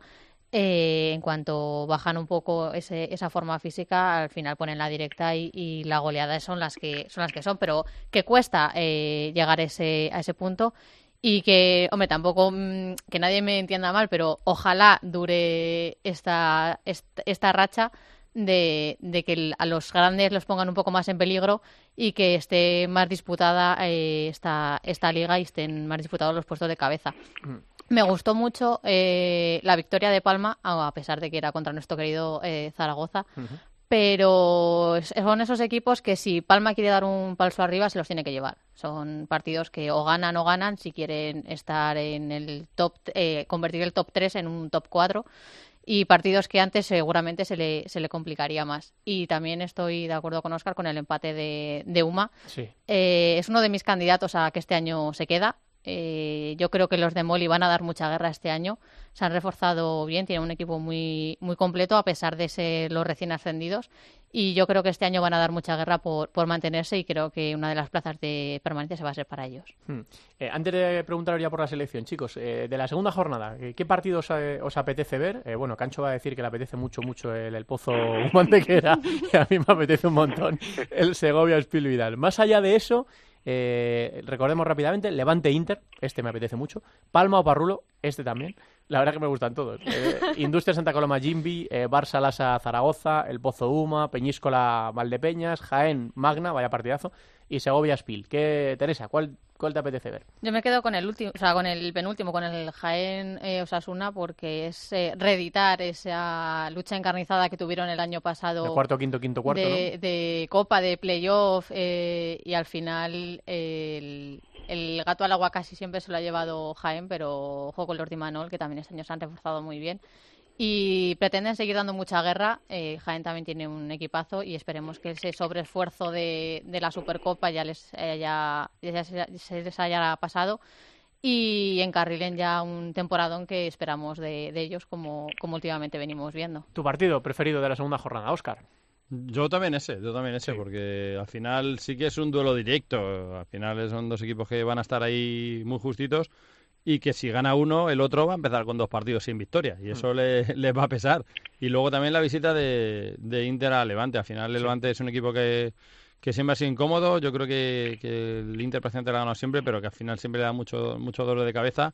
Eh, en cuanto bajan un poco ese, esa forma física, al final ponen la directa y, y la goleada son las que son las que son, pero que cuesta eh, llegar ese, a ese punto. Y que, hombre, tampoco mmm, que nadie me entienda mal, pero ojalá dure esta esta, esta racha de, de que el, a los grandes los pongan un poco más en peligro y que esté más disputada eh, esta, esta liga y estén más disputados los puestos de cabeza. Mm. Me gustó mucho eh, la victoria de Palma, a pesar de que era contra nuestro querido eh, Zaragoza, uh-huh. pero son esos equipos que si Palma quiere dar un paso arriba se los tiene que llevar. Son partidos que o ganan o ganan si quieren estar en el top, eh, convertir el top tres en un top cuatro, y partidos que antes seguramente se le, se le complicaría más. Y también estoy de acuerdo con Óscar con el empate de, de Uma. Sí. Eh, es uno de mis candidatos a que este año se queda. Eh, yo creo que los de Moli van a dar mucha guerra este año. Se han reforzado bien, tienen un equipo muy muy completo a pesar de ser los recién ascendidos. Y yo creo que este año van a dar mucha guerra por, por mantenerse y creo que una de las plazas de permanencia se va a ser para ellos. Hmm. Eh, antes de preguntaros ya por la selección, chicos, eh, de la segunda jornada, ¿qué partidos os, os apetece ver? Eh, bueno, Cancho va a decir que le apetece mucho, mucho el, el Pozo Mantequera, y a mí me apetece un montón el Segovia Espil Vidal. Más allá de eso, eh, recordemos rápidamente, Levante Inter, este me apetece mucho, Palma o Parrulo, este también. La verdad que me gustan todos. Eh, Industria Santa Coloma Jimbi, eh, Barça Lasa Zaragoza, El Pozo Uma, Peñíscola Valdepeñas, Jaén Magna, vaya partidazo, y Segovia Espil. ¿Qué, Teresa, cuál, cuál te apetece ver? Yo me quedo con el último, o sea, con el penúltimo, con el Jaén eh, Osasuna, porque es eh, reeditar esa lucha encarnizada que tuvieron el año pasado. De cuarto, quinto, quinto, cuarto, de, ¿no? de Copa, de Playoff, eh, y al final eh, el, el gato al agua casi siempre se lo ha llevado Jaén, pero ojo con los de Imanol, que también este año se han reforzado muy bien. Y pretenden seguir dando mucha guerra. eh, Jaén también tiene un equipazo y esperemos que ese sobreesfuerzo de, de la Supercopa ya les haya, ya se, se les haya pasado y encarrilen ya un temporadón que esperamos de, de ellos como, como últimamente venimos viendo. ¿Tu partido preferido de la segunda jornada, Óscar? Yo también ese, yo también ese, sí. Porque al final sí que es un duelo directo. Al final son dos equipos que van a estar ahí muy justitos. Y que si gana uno, el otro va a empezar con dos partidos sin victoria. Y eso mm. le, le va a pesar. Y luego también la visita de, de Inter a Levante. Al final el sí. Levante es un equipo que, que siempre ha sido incómodo. Yo creo que, que el Inter precisamente lo ha ganado siempre, pero que al final siempre le da mucho, mucho dolor de cabeza.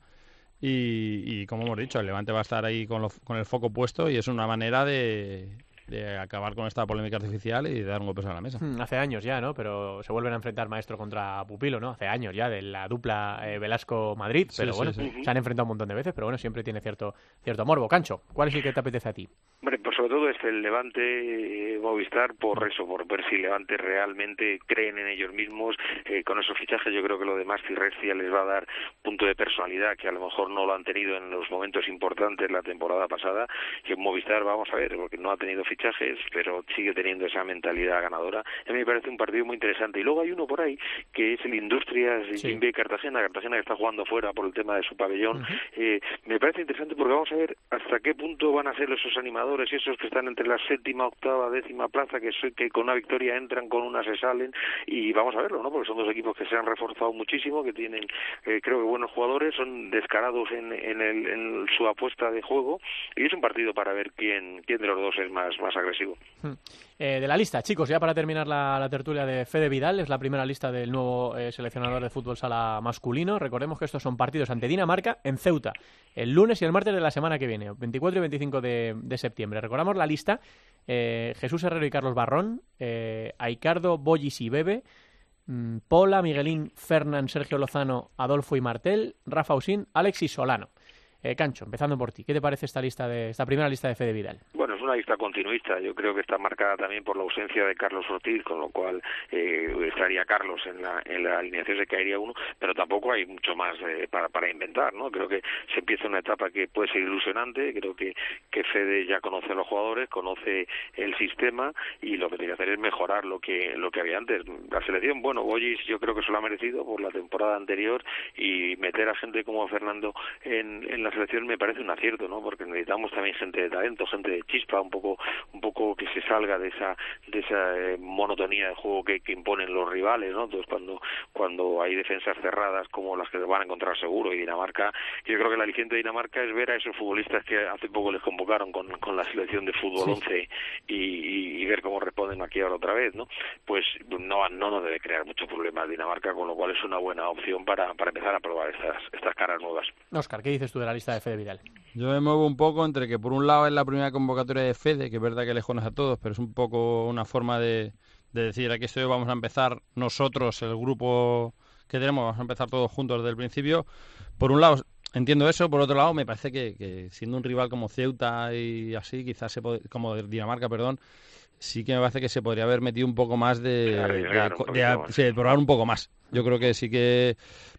Y, y como hemos dicho, el Levante va a estar ahí con, lo, con el foco puesto y es una manera de... de acabar con esta polémica artificial y de dar un golpe a la mesa. Hace años ya, ¿no? Pero se vuelven a enfrentar maestro contra pupilo, ¿no? Hace años ya, de la dupla eh, Velasco-Madrid, pero sí, bueno, sí, sí. se han enfrentado un montón de veces, pero bueno, siempre tiene cierto cierto morbo. Cancho, ¿cuál es el que te apetece a ti? Hombre, pues sobre todo es el Levante eh, Movistar, por eso, por ver si Levante realmente creen en ellos mismos. Eh, con esos fichajes yo creo que lo demás Cirrestia les va a dar punto de personalidad que a lo mejor no lo han tenido en los momentos importantes la temporada pasada. Y en Movistar, vamos a ver, porque no ha tenido fichajes, pero sigue teniendo esa mentalidad ganadora. A mí me parece un partido muy interesante. Y luego hay uno por ahí, que es el Industrias sí. Jimbi Cartagena, Cartagena que está jugando fuera por el tema de su pabellón. Uh-huh. Eh, me parece interesante porque vamos a ver hasta qué punto van a ser esos animadores y esos que están entre la séptima, octava, décima plaza, que, que con una victoria entran, con una se salen, y vamos a verlo, ¿no? Porque son dos equipos que se han reforzado muchísimo, que tienen, eh, creo que buenos jugadores, son descarados en, en, el, en su apuesta de juego, y es un partido para ver quién, quién de los dos es más, más agresivo. Hmm. Eh, de la lista, chicos, ya para terminar la, la tertulia de Fede Vidal, es la primera lista del nuevo eh, seleccionador de fútbol sala masculino. Recordemos que estos son partidos ante Dinamarca en Ceuta, el lunes y el martes de la semana que viene, veinticuatro y veinticinco de, de septiembre. Recordamos la lista, eh, Jesús Herrero y Carlos Barrón, eh, Aicardo, Bollis y Bebe, mmm, Pola, Miguelín, Fernán, Sergio Lozano, Adolfo y Martel, Rafa Usín, Alex y Solano. Eh, Cancho, empezando por ti, ¿qué te parece esta lista de esta primera lista de Fede Vidal? Bueno, es una lista continuista. Yo creo que está marcada también por la ausencia de Carlos Ortiz, con lo cual eh, estaría Carlos en la, en la alineación, se caería uno, pero tampoco hay mucho más eh, para, para inventar, ¿no? Creo que se empieza una etapa que puede ser ilusionante. Creo que, que Fede ya conoce a los jugadores, conoce el sistema y lo que tiene que hacer es mejorar lo que lo que había antes. La selección, bueno, Bollis yo creo que se lo ha merecido por la temporada anterior, y meter a gente como Fernando en, en la selección me parece un acierto, ¿no? Porque necesitamos también gente de talento, gente de chispa, un poco un poco que se salga de esa de esa eh, monotonía de juego que, que imponen los rivales, ¿no? Entonces cuando cuando hay defensas cerradas como las que van a encontrar seguro, y Dinamarca, yo creo que el aliciente de Dinamarca es ver a esos futbolistas que hace poco les convocaron con, con la selección de fútbol sí. once y, y, y ver cómo responden aquí ahora otra vez, ¿no? Pues no no nos debe crear mucho problema Dinamarca, con lo cual es una buena opción para, para empezar a probar estas estas caras nuevas. Óscar, ¿qué dices tú de la lista de Fede Vidal? Yo me muevo un poco entre que por un lado es la primera convocatoria de Fede, que es verdad que les conoce a todos, pero es un poco una forma de, de decir aquí estoy, vamos a empezar nosotros, el grupo que tenemos, vamos a empezar todos juntos desde el principio. Por un lado entiendo eso, por otro lado me parece que, que siendo un rival como Ceuta y así, quizás se pod- como Dinamarca, perdón, sí que me parece que se podría haber metido un poco más de, de, de, de, de, de, de probar un poco más. Yo creo que sí que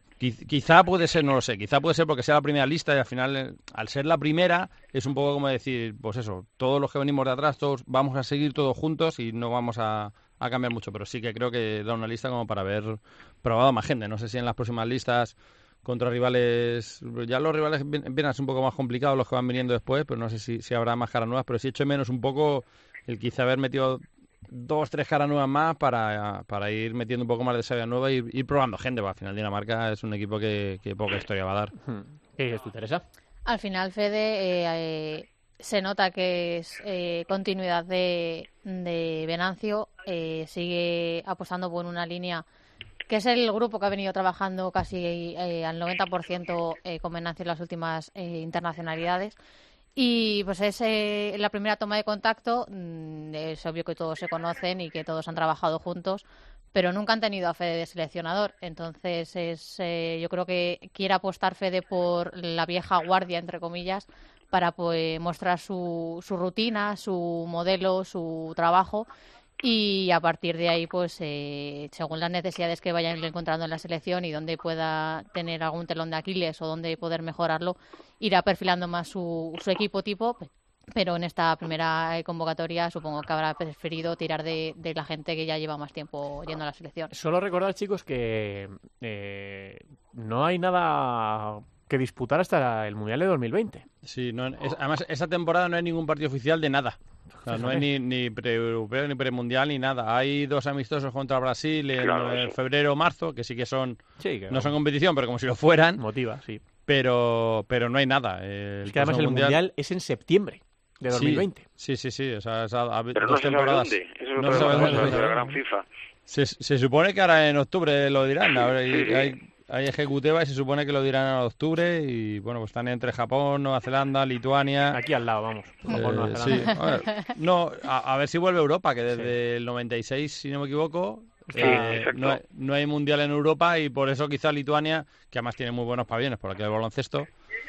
quizá puede ser, no lo sé, quizá puede ser porque sea la primera lista y al final, al ser la primera, es un poco como decir, pues eso, todos los que venimos de atrás, todos vamos a seguir todos juntos y no vamos a, a cambiar mucho, pero sí que creo que da una lista como para haber probado más gente. No sé si en las próximas listas, contra rivales, ya los rivales vienen un poco más complicados los que van viniendo después, pero no sé si, si habrá más caras nuevas, pero sí echo menos un poco el quizá haber metido dos, tres caras nuevas más para, para ir metiendo un poco más de savia nueva y ir probando gente, porque al final Dinamarca es un equipo que, que poca historia va a dar. ¿Qué dices tú, Teresa? Al final, Fede, eh, eh, se nota que es eh, continuidad de, de Venancio, eh, sigue apostando por una línea que es el grupo que ha venido trabajando casi eh, al noventa por ciento eh, con Venancio en las últimas eh, internacionalidades. Y pues es eh, la primera toma de contacto. mm, Es obvio que todos se conocen y que todos han trabajado juntos, pero nunca han tenido a Fede de seleccionador. Entonces es eh, yo creo que quiere apostar Fede por la vieja guardia, entre comillas, para pues, mostrar su, su rutina, su modelo, su trabajo. Y a partir de ahí, pues eh, según las necesidades que vayan encontrando en la selección y donde pueda tener algún telón de Aquiles o donde poder mejorarlo, irá perfilando más su, su equipo tipo. Pero en esta primera convocatoria supongo que habrá preferido tirar de, de la gente que ya lleva más tiempo yendo a la selección. Solo recordar, chicos, que eh, no hay nada que disputar hasta el Mundial de dos mil veinte. Sí, no, es, además esa temporada no hay ningún partido oficial de nada. O sea, no hay ni, ni pre-europeo, ni pre-mundial, ni nada. Hay dos amistosos contra Brasil en Claro, eh, eso. febrero o marzo, que sí que son, Sí, que no son competición, pero como si lo fueran, motiva, sí. pero pero no hay nada. Eh, el Es que además el próximo mundial... es en septiembre de dos mil veinte. Sí, sí, sí. O sea, esa- a- Pero dos no se sabe temporadas. dónde. Eso es No otra se sabe de las dónde. cosas de la gran FIFA. Se, se supone que ahora en octubre lo dirán. Ahora hay, Sí, sí. hay, hay ejecutiva y se supone que lo dirán en octubre. Y bueno, pues están entre Japón, Nueva Zelanda, Lituania. Aquí al lado, vamos. Japón, Nueva Eh, Zelanda. sí, a ver, no, a, a ver si vuelve Europa, que desde el noventa y seis, si no me equivoco, Sí, eh, exacto. no, hay, no hay mundial en Europa y por eso quizá Lituania, que además tiene muy buenos pabellones por aquí del baloncesto,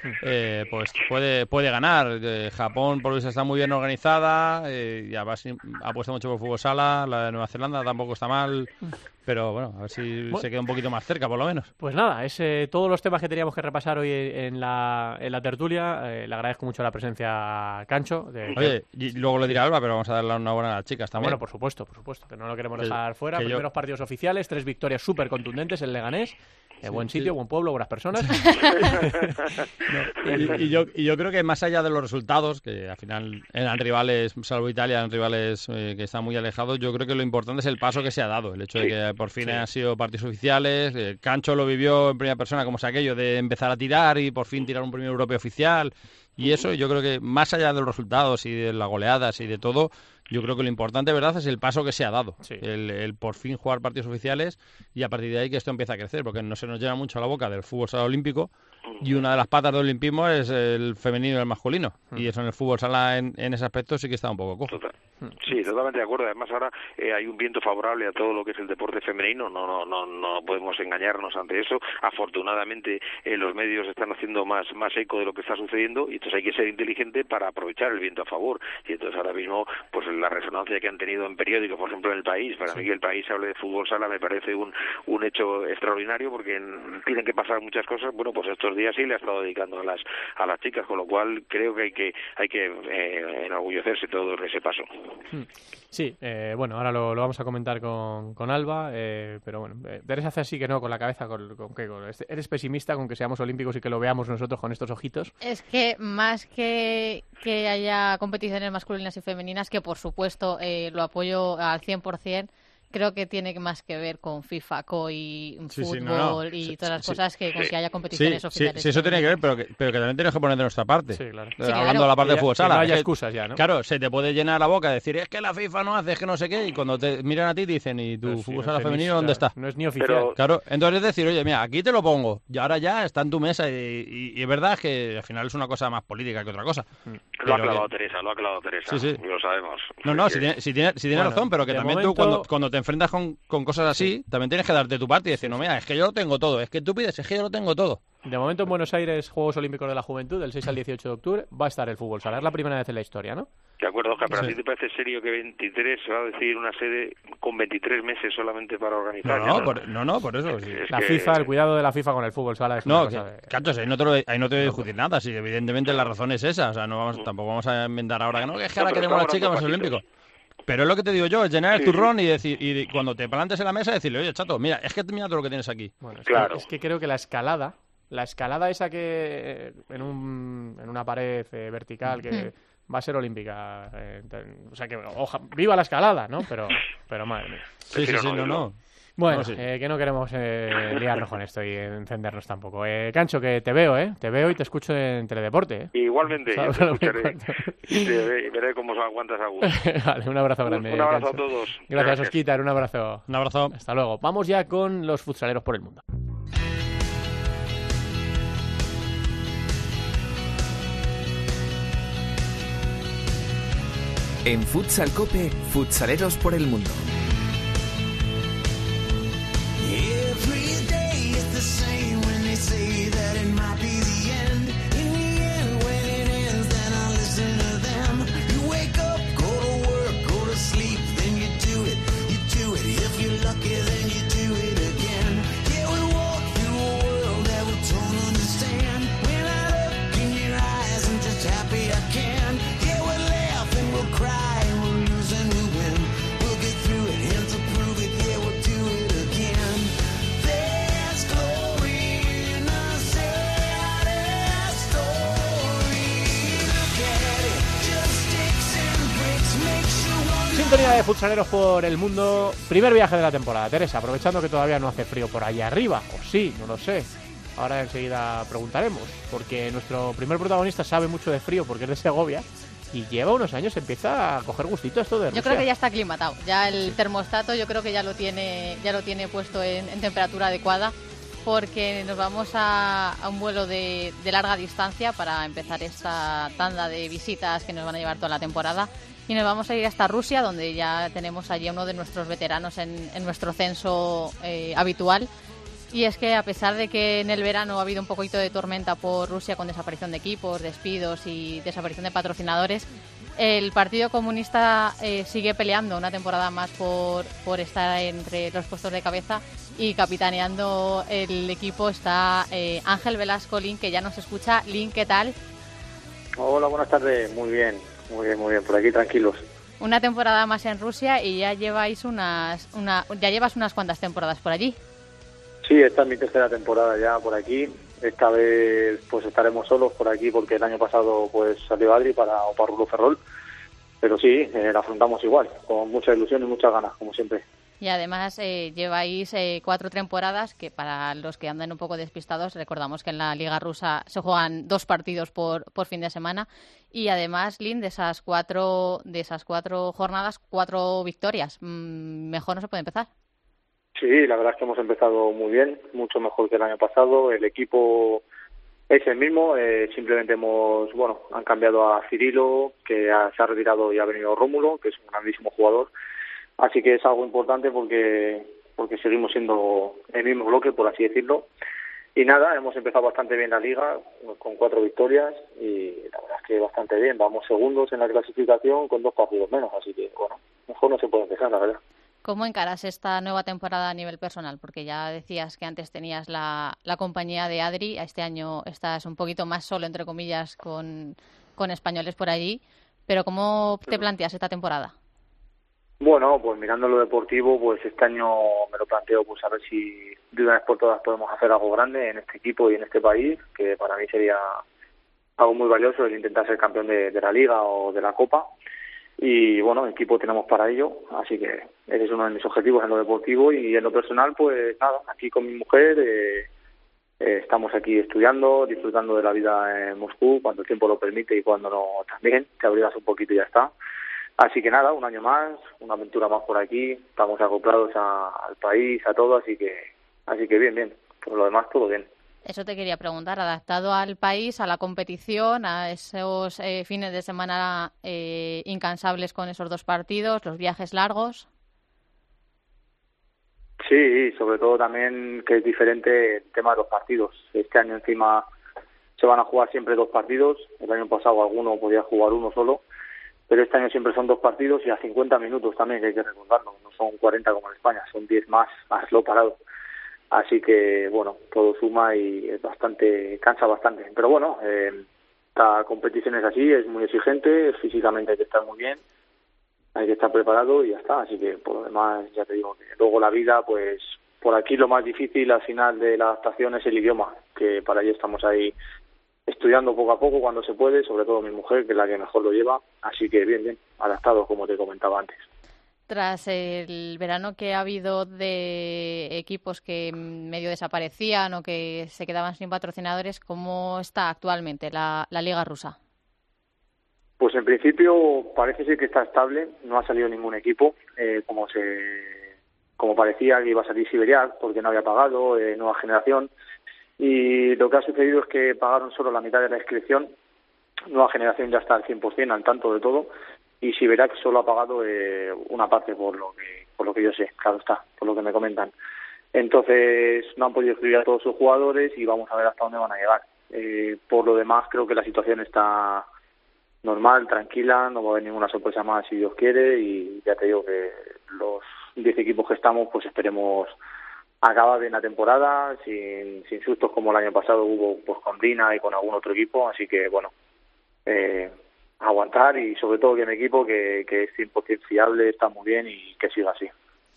eh, pues puede puede ganar. Eh, Japón por eso está muy bien organizada, eh, y además apuesta mucho por fútbol sala. La de Nueva Zelanda tampoco está mal, pero bueno, a ver si Bueno. se queda un poquito más cerca por lo menos. Pues nada, es eh, todos los temas que teníamos que repasar hoy en la, en la tertulia. Eh, le agradezco mucho la presencia a Cancho. De, Oye, y luego le diré a Alba, pero vamos a darle una buena a las chicas Ah, también. bueno, por supuesto, por supuesto, que no lo queremos Que- dejar fuera. que yo- Primeros partidos oficiales, tres victorias súper contundentes en Leganés. Eh, Sí, buen sí. sitio, buen pueblo, buenas personas. Y, y yo, y yo creo que más allá de los resultados, que al final eran rivales, salvo Italia, eran rivales eh, que están muy alejados, yo creo que lo importante es el paso que se ha dado. El hecho de que por fin sí. han sido partidos oficiales. eh, Cancho lo vivió en primera persona, como es aquello de empezar a tirar y por fin tirar un premio europeo oficial. Y eso, yo creo que más allá de los resultados y de las goleadas y de todo, yo creo que lo importante, ¿verdad?, es el paso que se ha dado. Sí. El, el por fin jugar partidos oficiales y a partir de ahí que esto empieza a crecer, porque no se nos llena mucho la boca del fútbol sala olímpico y una de las patas del olimpismo es el femenino y el masculino. Y eso en el fútbol sala, en, en ese aspecto, sí que está un poco cojo. Total. Sí, totalmente de acuerdo. Además ahora eh, hay un viento favorable a todo lo que es el deporte femenino. No, no, no, no podemos engañarnos ante eso. Afortunadamente eh, los medios están haciendo más, más eco de lo que está sucediendo y entonces hay que ser inteligente para aprovechar el viento a favor. Y entonces ahora mismo, pues la resonancia que han tenido en periódicos, por ejemplo en El País, para Sí. mí que El País hable de fútbol sala me parece un, un hecho extraordinario porque en- tienen que pasar muchas cosas. Bueno, pues estos días sí le ha estado dedicando a las a las chicas, con lo cual creo que hay que hay que eh, enorgullecerse todos de ese paso. Sí, eh, bueno, ahora lo, lo vamos a comentar con, con Alba, eh, pero bueno, eh, Teresa hace así que no, con la cabeza, con, con qué, con este- ¿eres pesimista con que seamos olímpicos y que lo veamos nosotros con estos ojitos? Es que más que que haya competiciones masculinas y femeninas, que por supuesto eh, lo apoyo al cien por ciento, creo que tiene más que ver con FIFA, C O I, Sí, sí, fútbol no, no. y Sí, todas las sí, cosas que con sí. que haya Sí, competiciones sí, oficiales. sí, eso tiene que ver, pero que, pero que también tienes que poner de nuestra parte. Sí, claro. Eh, Sí, hablando claro. de la parte Que de fútbol ya- que sala. no haya es que, excusas ya, ¿no? Claro, se te puede llenar la boca de decir, es que la FIFA no hace, es que no sé qué, y cuando te miran a ti dicen, ¿y tu Pero sí, fútbol no sala sé ni- femenino dónde claro, está? No es ni oficial. Pero- Claro, entonces es decir, oye, mira, aquí te lo pongo, y ahora ya está en tu mesa, y, y- y es verdad que al final es una cosa más política que otra cosa. Lo ha Pero clavado que- Teresa, lo ha clavado Teresa. Sí, sí. Lo sabemos. No, no, Sí, si que- tiene, si tiene, si tiene Bueno, razón, pero que de también momento- tú cuando, cuando te enfrentas con, con cosas así, también tienes que darte tu parte y decir, no, mira, es que yo lo tengo todo, es que tú pides, es que yo lo tengo todo. De momento en Buenos Aires, Juegos Olímpicos de la Juventud, del seis al dieciocho de octubre, va a estar el fútbol sala. Es la primera vez en la historia, ¿no? De acuerdo, Oscar, pero Sí. ¿a ti te parece serio que veintitrés se va a decidir una sede con veintitrés meses solamente para organizar? No, no, por, no, no, por eso. Sí. Es La que- FIFA, el cuidado de la FIFA con el fútbol sala es una No, que, cosa de... Cantos, ahí no te, lo, ahí no te voy a discutir nada, sí, evidentemente la razón es esa, o sea, no vamos, tampoco vamos a inventar ahora que no, que es que ahora No, pero queremos a las estamos chicas más dando olímpicos. Pero es lo que te digo yo, es llenar el Sí, turrón y decir, y de- cuando te plantes en la mesa decirle, oye, chato, mira, es que mira todo lo que tienes aquí. Bueno, es, Claro. que, es que creo que la escalada la escalada esa que en, un, en una pared eh, vertical que mm. va a ser olímpica. Eh, o sea que, oja, viva la escalada, ¿no? Pero, pero madre mía. Sí, sí, sí, no, no. Bueno, no, sí. eh, que no queremos eh, liarnos con esto y encendernos tampoco. Eh, Cancho, que te veo, ¿eh? Te veo y te escucho en Teledeporte, ¿eh? Igualmente, yo te escucharé y te veré cómo aguantas a gusto. Vale, un abrazo grande. Un, un abrazo Cancho. a todos. Gracias, Gracias. Osquitar, un abrazo. Un abrazo. Hasta luego. Vamos ya con los futsaleros por el mundo. En Futsal Cope, futsaleros por el mundo. Sintonía de futsaleros por el mundo. Primer viaje de la temporada, Teresa, aprovechando que todavía no hace frío por ahí arriba, o sí, no lo sé. Ahora enseguida preguntaremos, porque nuestro primer protagonista sabe mucho de frío porque es de Segovia y lleva unos años, empieza a coger gustito esto de Rusia. Yo creo que ya está aclimatado, ya el termostato yo creo que ya lo tiene, ya lo tiene puesto en, en temperatura adecuada, porque nos vamos a, a un vuelo de, de larga distancia para empezar esta tanda de visitas que nos van a llevar toda la temporada. Y nos vamos a ir hasta Rusia, donde ya tenemos allí a uno de nuestros veteranos en, en nuestro censo eh, habitual. Y es que a pesar de que en el verano ha habido un poquito de tormenta por Rusia con desaparición de equipos, despidos y desaparición de patrocinadores, el Partido Comunista eh, sigue peleando una temporada más por, por estar entre los puestos de cabeza, y capitaneando el equipo está eh, Ángel Velasco. Lin, que ya nos escucha. Lin, ¿qué tal? Hola, buenas tardes. Muy bien. Muy bien, muy bien, por aquí tranquilos. Una temporada más en Rusia y ya lleváis unas, una, ya llevas unas cuantas temporadas por allí. Sí, esta es mi tercera temporada ya por aquí. Esta vez pues estaremos solos por aquí porque el año pasado pues salió Adri para Oparrulo Ferrol. Pero sí, eh, la afrontamos igual, con mucha ilusión y muchas ganas, como siempre. Y además eh, lleváis eh, cuatro temporadas, que para los que andan un poco despistados, recordamos que en la Liga Rusa se juegan dos partidos por, por fin de semana. Y además, Lin, de esas cuatro, de esas cuatro jornadas, cuatro victorias. Mm, mejor no se puede empezar. Sí, la verdad es que hemos empezado muy bien, mucho mejor que el año pasado. El equipo es el mismo, eh, simplemente hemos, bueno, han cambiado a Cirilo, que ha, se ha retirado y ha venido Rómulo, que es un grandísimo jugador. Así que es algo importante porque porque seguimos siendo el mismo bloque, por así decirlo. Y nada, hemos empezado bastante bien la liga, con cuatro victorias, y la verdad es que bastante bien. Vamos segundos en la clasificación con dos partidos menos, así que, bueno, mejor no se puede empezar, la verdad. ¿Cómo encaras esta nueva temporada a nivel personal? Porque ya decías que antes tenías la, la compañía de Adri, este año estás un poquito más solo, entre comillas, con, con españoles por allí, pero ¿cómo te planteas esta temporada? Bueno, pues mirando lo deportivo, pues este año me lo planteo, pues a ver si de una vez por todas podemos hacer algo grande en este equipo y en este país, que para mí sería algo muy valioso el intentar ser campeón de, de la Liga o de la Copa. Y bueno, equipo tenemos para ello, así que ese es uno de mis objetivos en lo deportivo. Y en lo personal, pues nada, aquí con mi mujer eh, eh, estamos aquí estudiando, disfrutando de la vida en Moscú, cuando el tiempo lo permite y cuando no también, te abrigas un poquito y ya está. Así que nada, un año más, una aventura más por aquí, estamos acoplados a, al país, a todo, así que así que bien, bien, por lo demás todo bien. Eso te quería preguntar, adaptado al país, a la competición, a esos eh, fines de semana eh, incansables con esos dos partidos, los viajes largos. Sí, sobre todo también que es diferente el tema de los partidos. Este año encima se van a jugar siempre dos partidos, el año pasado alguno podía jugar uno solo, pero este año siempre son dos partidos y a cincuenta minutos también, que hay que recordarlo, no son cuarenta como en España, son diez más, más lo parado. Así que, bueno, todo suma y es bastante, cansa bastante. Pero bueno, eh, la competición es así, es muy exigente, físicamente hay que estar muy bien, hay que estar preparado y ya está. Así que, por lo demás, ya te digo que luego la vida, pues, por aquí lo más difícil al final de la adaptación es el idioma. que para ello estamos ahí estudiando poco a poco cuando se puede, sobre todo mi mujer, que es la que mejor lo lleva, así que bien, bien, adaptado como te comentaba antes. Tras el verano que ha habido de equipos que medio desaparecían o que se quedaban sin patrocinadores, ¿cómo está actualmente la, la Liga Rusa? Pues en principio parece ser que está estable, no ha salido ningún equipo, eh, como se como parecía que iba a salir Siberiak porque no había pagado, eh, nueva generación, y lo que ha sucedido es que pagaron solo la mitad de la inscripción, nueva generación ya está al cien por ciento al tanto de todo, y Siberiak solo ha pagado eh, una parte por lo que por lo que yo sé, claro está, por lo que me comentan. Entonces no han podido inscribir a todos sus jugadores y vamos a ver hasta dónde van a llegar. Eh, por lo demás creo que la situación está normal, tranquila, no va a haber ninguna sorpresa más si Dios quiere, y ya te digo que los diez equipos que estamos pues esperemos acabar bien la temporada sin, sin sustos como el año pasado hubo pues con Dina y con algún otro equipo, así que bueno, eh, aguantar y sobre todo que mi equipo que, que es cien por ciento fiable, está muy bien y que siga así.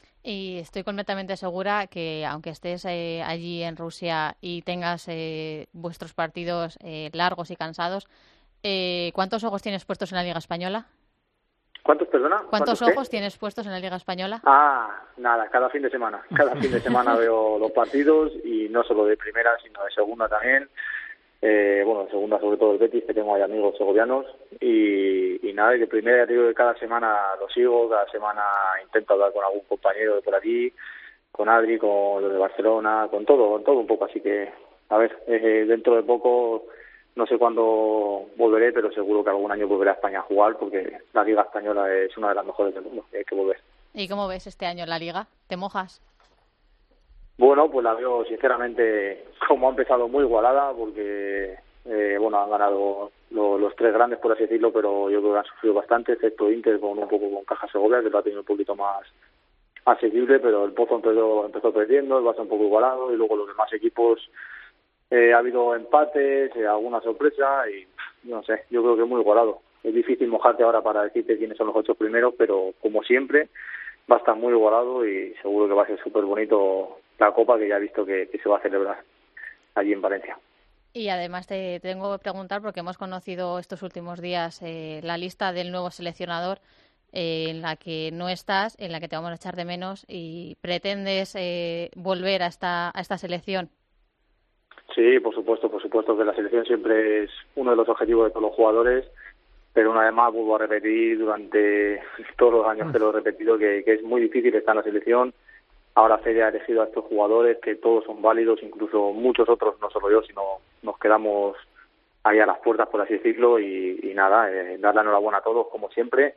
Y estoy completamente segura que aunque estés eh, allí en Rusia y tengas eh, vuestros partidos eh, largos y cansados, eh, ¿cuántos ojos tienes puestos en la Liga Española? ¿Cuántos, perdona? ¿Cuántos, ¿Cuántos ojos qué? tienes puestos en la Liga Española? Ah, nada, cada fin de semana. Cada fin de semana veo los partidos y no solo de primera, sino de segunda también. Eh, bueno, de segunda sobre todo el Betis, que tengo ahí amigos segovianos. Y, y nada, y de primera te digo que cada semana lo sigo, cada semana intento hablar con algún compañero de por aquí, con Adri, con los de Barcelona, con todo, con todo un poco. Así que, a ver, eh, dentro de poco... No sé cuándo volveré, pero seguro que algún año volveré a España a jugar porque la Liga Española es una de las mejores del mundo, hay que volver. ¿Y cómo ves este año la Liga? ¿Te mojas? Bueno, pues la veo sinceramente como ha empezado muy igualada porque, eh, bueno, han ganado lo, los tres grandes, por así decirlo, pero yo creo que han sufrido bastante, excepto Inter con un poco con Caja Segovia, que lo ha tenido un poquito más asequible, pero el Pozo empezó, empezó perdiendo, el Barça un poco igualado y luego los demás equipos... Eh, ha habido empates, eh, alguna sorpresa y no sé, yo creo que es muy igualado. Es difícil mojarte ahora para decirte quiénes son los ocho primeros, pero como siempre va a estar muy igualado y seguro que va a ser súper bonito la Copa que ya he visto que, que se va a celebrar allí en Valencia. Y además te tengo que preguntar, porque hemos conocido estos últimos días eh, la lista del nuevo seleccionador eh, en la que no estás, en la que te vamos a echar de menos y pretendes eh, volver a esta, a esta selección. Sí, por supuesto, por supuesto que la selección siempre es uno de los objetivos de todos los jugadores, pero una vez más vuelvo a repetir durante todos los años que lo he repetido que, que es muy difícil estar en la selección. Ahora Fede ha elegido a estos jugadores que todos son válidos, incluso muchos otros, no solo yo, sino nos quedamos ahí a las puertas, por así decirlo, y, y nada, eh, dar la enhorabuena a todos, como siempre,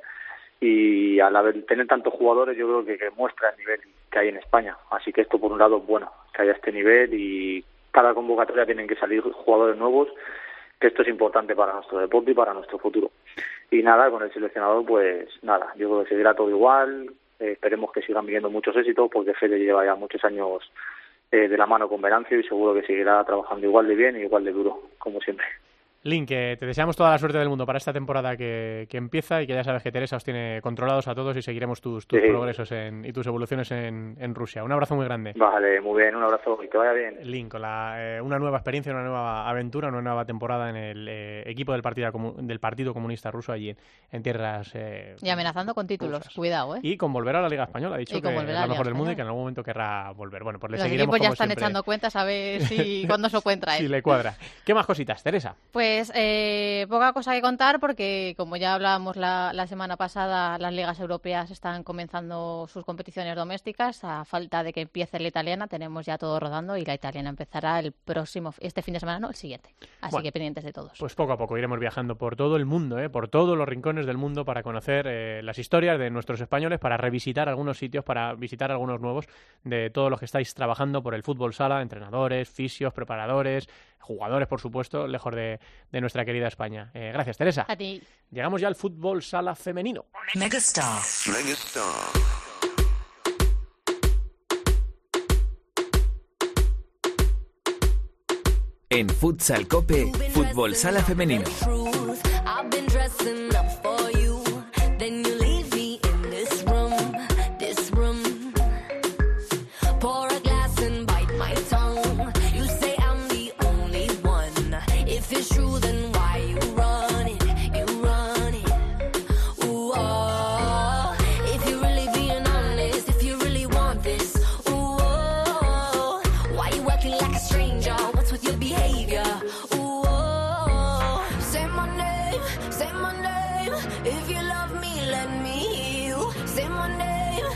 y al haber, tener tantos jugadores yo creo que, que muestra el nivel que hay en España, así que esto por un lado es bueno, que haya este nivel y cada convocatoria tienen que salir jugadores nuevos, que esto es importante para nuestro deporte y para nuestro futuro. Y nada, con el seleccionador, pues nada, yo creo que seguirá todo igual, eh, esperemos que sigan viniendo muchos éxitos, porque Fede lleva ya muchos años eh, de la mano con Venancio y seguro que seguirá trabajando igual de bien y igual de duro, como siempre. Link, que te deseamos toda la suerte del mundo para esta temporada que, que empieza y que ya sabes que Teresa os tiene controlados a todos y seguiremos tus, tus sí. progresos en, y tus evoluciones en, en Rusia. Un abrazo muy grande. Vale, muy bien, un abrazo y que vaya bien. Link, con la, eh, una nueva experiencia, una nueva aventura, una nueva temporada en el eh, equipo del partido, del partido Comunista Ruso allí en, en tierras... Eh, y amenazando con títulos, rusas. Cuidado, ¿eh? Y con volver a la Liga Española, ha dicho y que es la, la mejor del mundo Española. Y que en algún momento querrá volver. Bueno, pues le Los seguiremos equipos ya como están siempre. echando cuentas a ver si cuándo se lo pueden traer. Si le cuadra. ¿Qué más cositas, Teresa? Pues... Eh, poca cosa que contar porque, como ya hablábamos la, la semana pasada, las ligas europeas están comenzando sus competiciones domésticas. A falta de que empiece la italiana, tenemos ya todo rodando y la italiana empezará el próximo, este fin de semana, no, el siguiente. Así bueno, que pendientes de todos. Pues poco a poco iremos viajando por todo el mundo, ¿eh? por todos los rincones del mundo para conocer eh, las historias de nuestros españoles, para revisitar algunos sitios, para visitar algunos nuevos de todos los que estáis trabajando por el fútbol sala, entrenadores, fisios, preparadores, jugadores, por supuesto, lejos de, de nuestra querida España. Eh, gracias, Teresa. A ti. Llegamos ya al fútbol sala femenino. Megastar. Megastar. En Futsal Cope, fútbol sala femenino.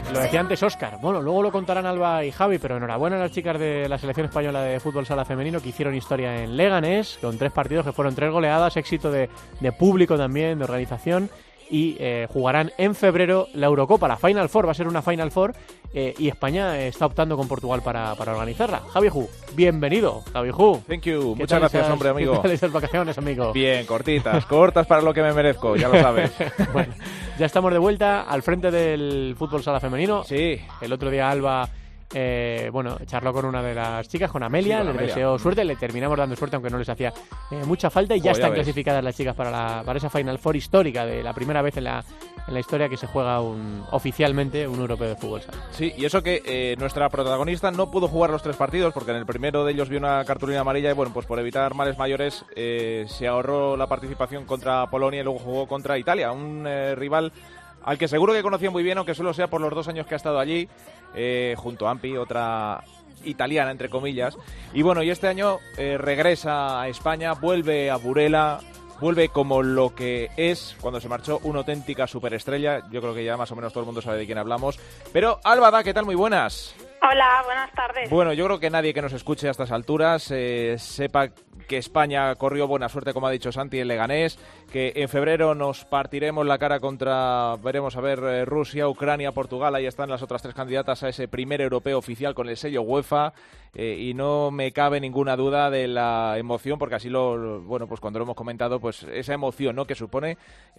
Lo decía antes Óscar. Bueno, luego lo contarán Alba y Javi, pero enhorabuena a las chicas de la selección española de fútbol sala femenino que hicieron historia en Leganés, con tres partidos que fueron tres goleadas, éxito de, de público también, de organización, y eh, jugarán en febrero la Eurocopa, la Final Four, va a ser una Final Four, eh, y España está optando con Portugal para, para organizarla. Javi Ju, bienvenido, Javi Ju. Thank you, muchas gracias, esas, hombre, amigo. ¿Qué tal esas vacaciones, amigo? Bien, cortitas, cortas para lo que me merezco, ya lo sabes. Bueno, ya estamos de vuelta al frente del fútbol sala femenino. Sí. El otro día Alba... Eh, bueno, charló con una de las chicas, con Amelia, sí, con les Amelia. deseó suerte, le terminamos dando suerte aunque no les hacía eh, mucha falta y ya oh, están ya clasificadas las chicas para, la, para esa Final Four histórica, de la primera vez en la, en la historia que se juega un, oficialmente un europeo de fútbol sala. Sí, y eso que eh, nuestra protagonista no pudo jugar los tres partidos porque en el primero de ellos vio una cartulina amarilla y bueno, pues por evitar males mayores eh, se ahorró la participación contra Polonia y luego jugó contra Italia, un eh, rival al que seguro que conocía muy bien, aunque solo sea por los dos años que ha estado allí, eh, junto a Ampi, otra italiana, entre comillas. Y bueno, y este año eh, regresa a España, vuelve a Burela, vuelve como lo que es cuando se marchó una auténtica superestrella. Yo creo que ya más o menos todo el mundo sabe de quién hablamos. Pero, Álvada, ¿qué tal? Muy buenas. Hola, buenas tardes. Bueno, yo creo que nadie que nos escuche a estas alturas eh, sepa que España corrió buena suerte, como ha dicho Santi, en Leganés, que en febrero nos partiremos la cara contra, veremos a ver, eh, Rusia, Ucrania, Portugal, ahí están las otras tres candidatas a ese primer europeo oficial con el sello UEFA, eh, y no me cabe ninguna duda de la emoción, porque así lo, lo, bueno, pues cuando lo hemos comentado, pues esa emoción, ¿no?, que supone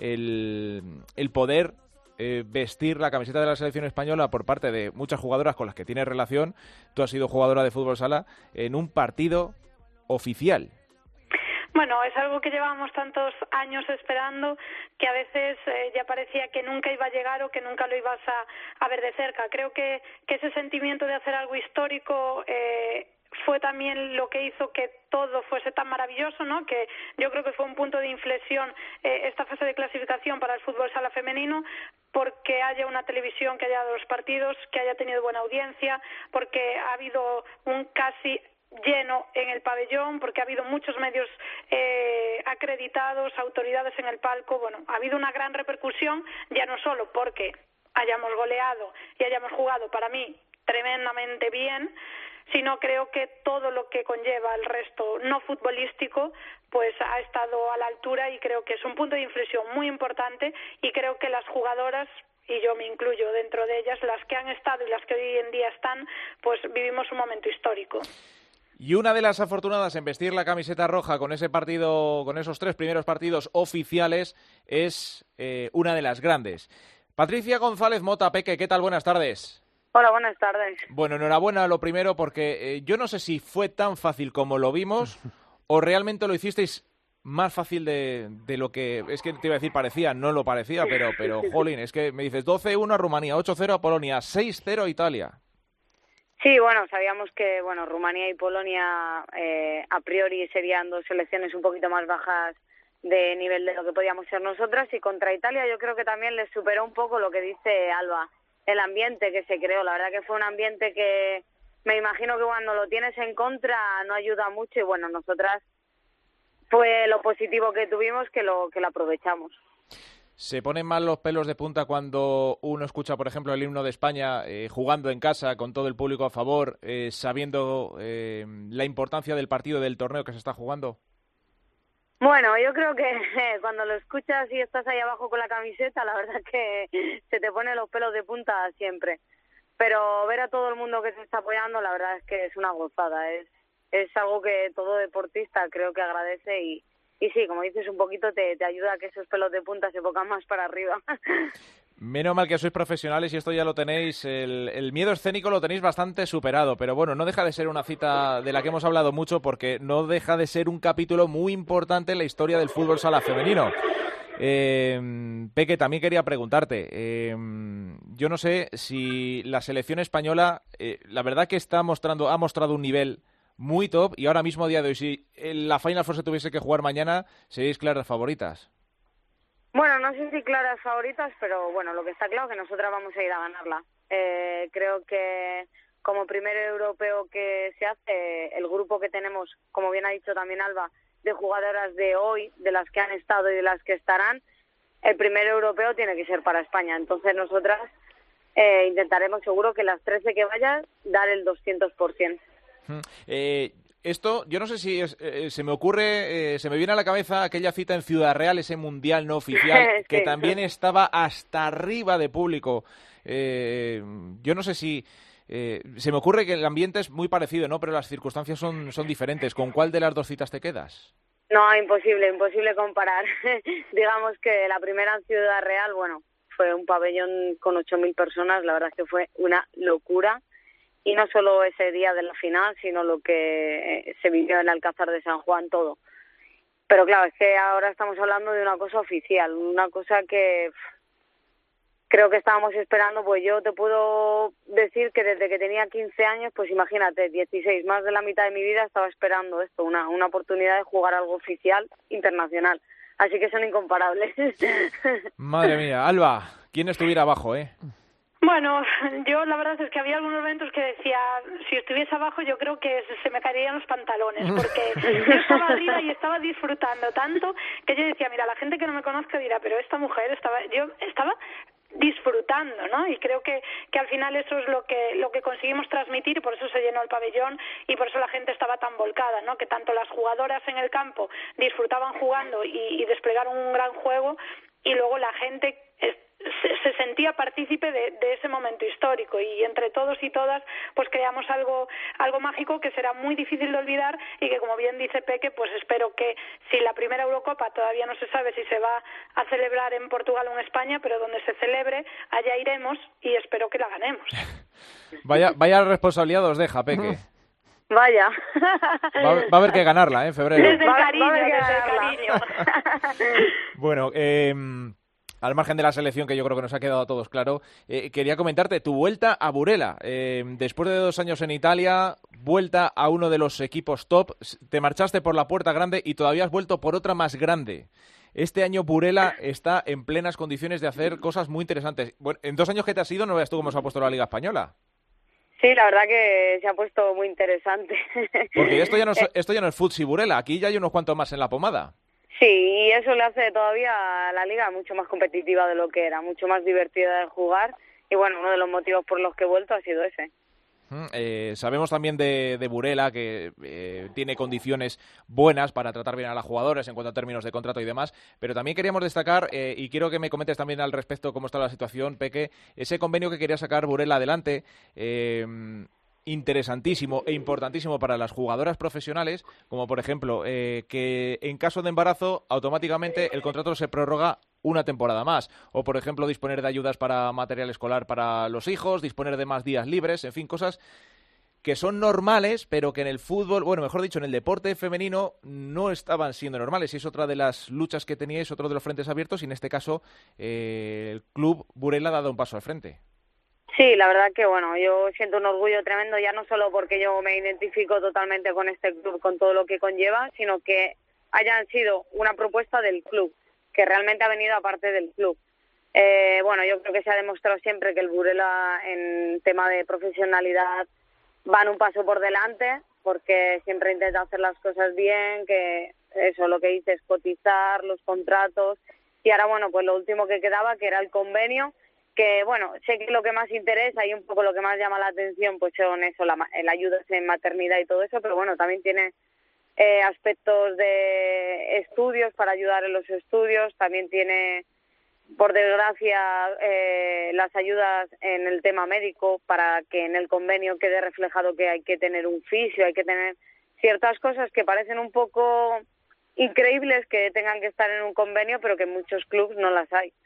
el, el poder Eh, vestir la camiseta de la selección española por parte de muchas jugadoras con las que tienes relación. Tú has sido jugadora de fútbol sala en un partido oficial. Bueno, es algo que llevábamos tantos años esperando que a veces eh, ya parecía que nunca iba a llegar o que nunca lo ibas a, a ver de cerca. Creo que, que ese sentimiento de hacer algo histórico eh, fue también lo que hizo que todo fuese tan maravilloso, ¿no? Que yo creo que fue un punto de inflexión eh, esta fase de clasificación para el fútbol sala femenino, porque haya una televisión que haya dado los partidos, que haya tenido buena audiencia, porque ha habido un casi lleno en el pabellón, porque ha habido muchos medios eh, acreditados, autoridades en el palco. Bueno, ha habido una gran repercusión, ya no solo porque hayamos goleado y hayamos jugado, para mí, tremendamente bien, sino creo que todo lo que conlleva el resto no futbolístico pues ha estado a la altura, y creo que es un punto de inflexión muy importante, y creo que las jugadoras, y yo me incluyo dentro de ellas, las que han estado y las que hoy en día están, pues vivimos un momento histórico. Y una de las afortunadas en vestir la camiseta roja con ese partido, con esos tres primeros partidos oficiales, es eh, una de las grandes. Patricia González Mota, Peque, ¿qué tal? Buenas tardes. Hola, buenas tardes. Bueno, enhorabuena lo primero, porque eh, yo no sé si fue tan fácil como lo vimos o realmente lo hicisteis más fácil de, de lo que... Es que te iba a decir parecía, no lo parecía, pero, pero jolín, es que me dices doce uno a Rumanía, ocho cero a Polonia, seis cero a Italia. Sí, bueno, sabíamos que bueno, Rumanía y Polonia eh, a priori serían dos selecciones un poquito más bajas de nivel de lo que podíamos ser nosotras, y contra Italia yo creo que también les superó un poco lo que dice Alba, el ambiente que se creó. La verdad que fue un ambiente que me imagino que cuando lo tienes en contra no ayuda mucho, y bueno, nosotras fue lo positivo que tuvimos, que lo que lo aprovechamos. ¿Se ponen mal los pelos de punta cuando uno escucha, por ejemplo, el himno de España eh, jugando en casa con todo el público a favor, eh, sabiendo eh, la importancia del partido, del torneo que se está jugando? Bueno, yo creo que eh, cuando lo escuchas y estás ahí abajo con la camiseta, la verdad que se te ponen los pelos de punta siempre. Pero ver a todo el mundo que se está apoyando, la verdad es que es una gozada. Es es algo que todo deportista creo que agradece, y, y sí, como dices, un poquito te, te ayuda a que esos pelos de punta se pongan más para arriba. Menos mal que sois profesionales y esto ya lo tenéis, el, el miedo escénico lo tenéis bastante superado, pero bueno, no deja de ser una cita de la que hemos hablado mucho, porque no deja de ser un capítulo muy importante en la historia del fútbol sala femenino. Eh, Peque, también quería preguntarte, eh, yo no sé si la selección española, eh, la verdad que está mostrando, ha mostrado un nivel muy top, y ahora mismo a día de hoy, si la Final Four se tuviese que jugar mañana, seréis claras favoritas. Bueno, no sé si claras favoritas, pero bueno, lo que está claro es que nosotras vamos a ir a ganarla. Eh, creo que como primer europeo que se hace, el grupo que tenemos, como bien ha dicho también Alba, de jugadoras de hoy, de las que han estado y de las que estarán, el primer europeo tiene que ser para España. Entonces nosotras eh, intentaremos seguro que las trece que vayan dar el doscientos por ciento. Eh, esto, yo no sé si es, eh, se me ocurre, eh, se me viene a la cabeza aquella cita en Ciudad Real, ese mundial no oficial, que Sí. también estaba hasta arriba de público. Eh, yo no sé si... Eh, se me ocurre que el ambiente es muy parecido, ¿no? Pero las circunstancias son, son diferentes. ¿Con cuál de las dos citas te quedas? No, imposible, imposible comparar. Digamos que la primera en Ciudad Real, bueno, fue un pabellón con ocho mil personas, la verdad es que fue una locura. Y no solo ese día de la final, sino lo que se vivió en el Alcázar de San Juan, todo. Pero claro, es que ahora estamos hablando de una cosa oficial, una cosa que creo que estábamos esperando. Pues yo te puedo decir que desde que tenía quince años, pues imagínate, dieciséis, más de la mitad de mi vida estaba esperando esto, una, una oportunidad de jugar algo oficial internacional. Así que son incomparables. Madre mía, Alba, ¿quién estuviera abajo, eh? Bueno, yo la verdad es que había algunos momentos que decía, si estuviese abajo yo creo que se me caerían los pantalones, porque yo estaba arriba y estaba disfrutando tanto que yo decía, mira, la gente que no me conozca dirá, pero esta mujer estaba, yo estaba disfrutando, ¿no? Y creo que que al final eso es lo que lo que conseguimos transmitir, y por eso se llenó el pabellón y por eso la gente estaba tan volcada, ¿no? Que tanto las jugadoras en el campo disfrutaban jugando y, y desplegaron un gran juego, y luego la gente es, se, se sentía partícipe de, de ese momento histórico, y entre todos y todas pues creamos algo algo mágico que será muy difícil de olvidar, y que, como bien dice Peque, pues espero que, si la primera Eurocopa todavía no se sabe si se va a celebrar en Portugal o en España, pero donde se celebre, allá iremos y espero que la ganemos. Vaya, vaya responsabilidad os deja, Peque. Vaya. Va, va a haber que ganarla, ¿eh? En febrero. Desde el Va- va a cariño, haber que desde el ganarla. cariño. Bueno, eh, al margen de la selección, que yo creo que nos ha quedado a todos claro, eh, quería comentarte tu vuelta a Burela. Eh, después de dos años en Italia, vuelta a uno de los equipos top, te marchaste por la puerta grande y todavía has vuelto por otra más grande. Este año Burela está en plenas condiciones de hacer cosas muy interesantes. Bueno, en dos años que te has ido, no veas tú cómo se ha puesto la Liga Española. Sí, la verdad que se ha puesto muy interesante. Porque esto ya no es, esto ya no es Futsi Burela, aquí ya hay unos cuantos más en la pomada. Sí, y eso le hace todavía a la liga mucho más competitiva de lo que era, mucho más divertida de jugar, y bueno, uno de los motivos por los que he vuelto ha sido ese. Eh, sabemos también de, de Burela que eh, tiene condiciones buenas para tratar bien a las jugadoras en cuanto a términos de contrato y demás, pero también queríamos destacar, eh, y quiero que me comentes también al respecto cómo está la situación, Peque, ese convenio que quería sacar Burela adelante, eh, interesantísimo e importantísimo para las jugadoras profesionales, como por ejemplo eh, que en caso de embarazo automáticamente el contrato se prorroga una temporada más, o por ejemplo disponer de ayudas para material escolar para los hijos, disponer de más días libres, en fin, cosas que son normales, pero que en el fútbol, bueno, mejor dicho, en el deporte femenino no estaban siendo normales, y es otra de las luchas que teníais, otro de los frentes abiertos, y en este caso eh, el club Burela ha dado un paso al frente. Sí, la verdad que bueno, yo siento un orgullo tremendo, ya no solo porque yo me identifico totalmente con este club, con todo lo que conlleva, sino que hayan sido una propuesta del club, que realmente ha venido aparte del club. Eh, bueno, yo creo que se ha demostrado siempre que el Burela en tema de profesionalidad van un paso por delante, porque siempre intenta hacer las cosas bien, que eso, lo que dice es cotizar, los contratos, y ahora bueno, pues lo último que quedaba, que era el convenio, que bueno, sé que lo que más interesa y un poco lo que más llama la atención pues son eso, la, el ayudas en maternidad y todo eso, pero bueno, también tiene eh, aspectos de estudios para ayudar en los estudios, también tiene, por desgracia, eh, las ayudas en el tema médico para que en el convenio quede reflejado que hay que tener un fisio, hay que tener ciertas cosas que parecen un poco increíbles que tengan que estar en un convenio, pero que en muchos clubes no las hay.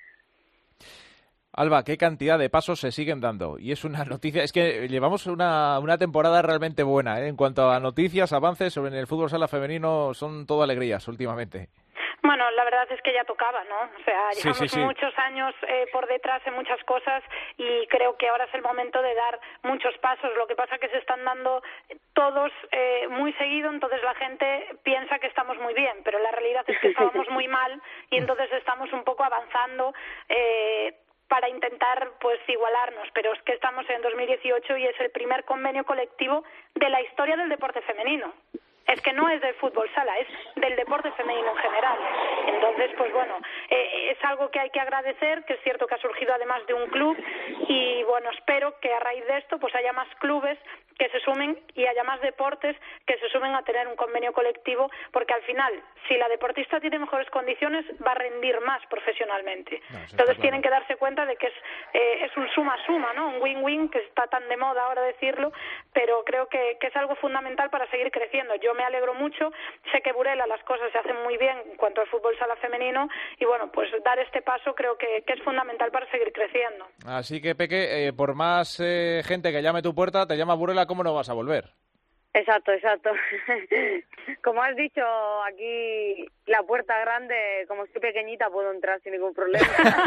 Alba, qué cantidad de pasos se siguen dando. Y es una noticia, es que llevamos una, una temporada realmente buena, ¿eh? En cuanto a noticias, avances sobre el fútbol sala femenino, son todo alegrías últimamente. Bueno, la verdad es que ya tocaba, ¿no? O sea, llevamos sí, sí, sí. muchos años eh, por detrás en muchas cosas, y creo que ahora es el momento de dar muchos pasos. Lo que pasa es que se están dando todos eh, muy seguido, entonces la gente piensa que estamos muy bien, pero la realidad es que estábamos muy mal, y entonces estamos un poco avanzando eh, para intentar pues igualarnos, pero es que estamos en dos mil dieciocho y es el primer convenio colectivo de la historia del deporte femenino. es que no es del fútbol sala, es del deporte femenino en general. Entonces, pues bueno, eh, es algo que hay que agradecer, que es cierto que ha surgido además de un club, y bueno, espero que a raíz de esto pues haya más clubes que se sumen y haya más deportes que se sumen a tener un convenio colectivo, porque al final, si la deportista tiene mejores condiciones, va a rendir más profesionalmente. No, Entonces claro. tienen que darse cuenta de que es, eh, es un suma-suma, ¿no? Un win-win, que está tan de moda ahora decirlo, pero creo que, que es algo fundamental para seguir creciendo. Yo me alegro mucho, sé que Burela las cosas se hacen muy bien en cuanto al fútbol sala femenino, y bueno, pues dar este paso creo que, que es fundamental para seguir creciendo. Así que, Peque, eh, por más eh, gente que llame a tu puerta, te llama Burela, ¿cómo no vas a volver? Exacto, exacto. Como has dicho, aquí la puerta grande, como soy pequeñita, puedo entrar sin ningún problema.